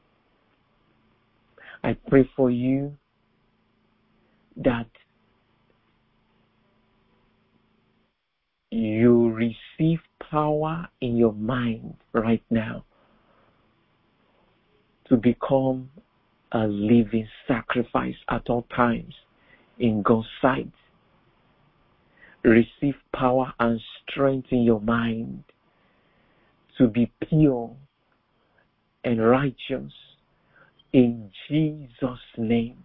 I pray for you that you receive power in your mind right now to become a living sacrifice at all times in God's sight. Receive power and strength in your mind to be pure and righteous in Jesus' name.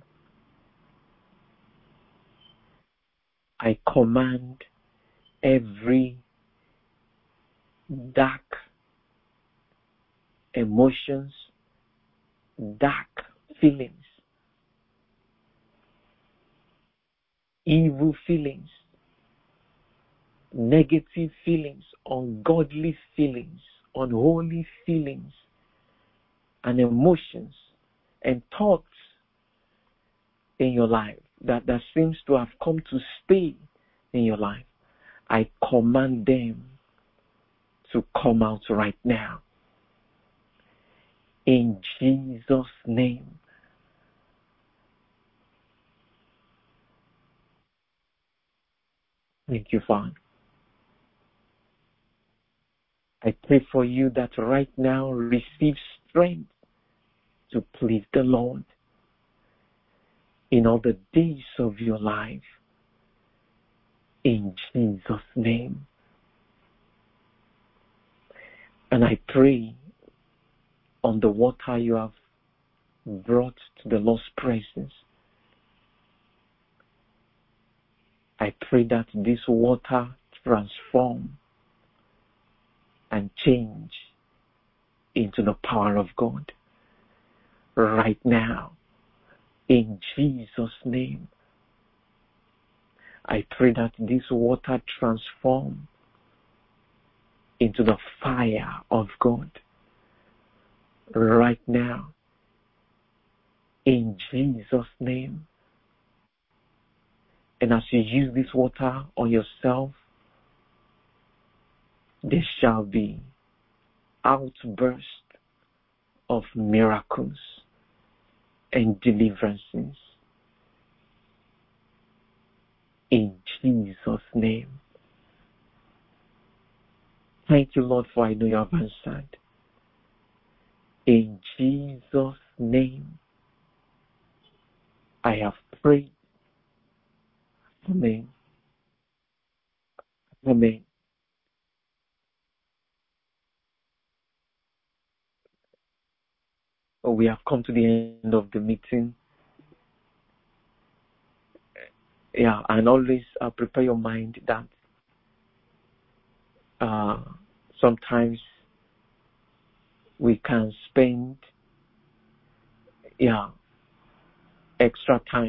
I command every dark emotions, dark feelings, evil feelings, negative feelings, ungodly feelings, unholy feelings, and emotions and thoughts in your life that, that seems to have come to stay in your life. I command them to come out right now. In Jesus' name. Thank you, Father. I pray for you that right now receive strength to please the Lord in all the days of your life. In Jesus' name. And I pray on the water you have brought to the Lord's presence. I pray that this water transform and change into the power of God right now. In Jesus' name. I pray that this water transform into the fire of God right now. In Jesus' name. And as you use this water on yourself, there shall be outburst of miracles and deliverances. In Jesus' name. Thank you, Lord, for I know you have answered. In Jesus' name, I have prayed. Amen. Amen. Oh, we have come to the end of the meeting. Yeah, and always uh, prepare your mind that uh, sometimes we can spend yeah extra time.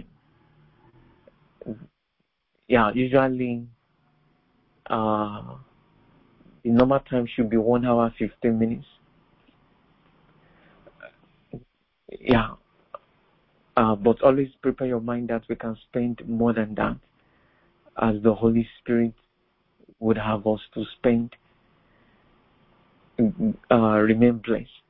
Yeah, usually uh, the normal time should be one hour fifteen minutes. Yeah, uh, but always prepare your mind that we can spend more than that, as the Holy Spirit would have us to spend. Uh, remain blessed.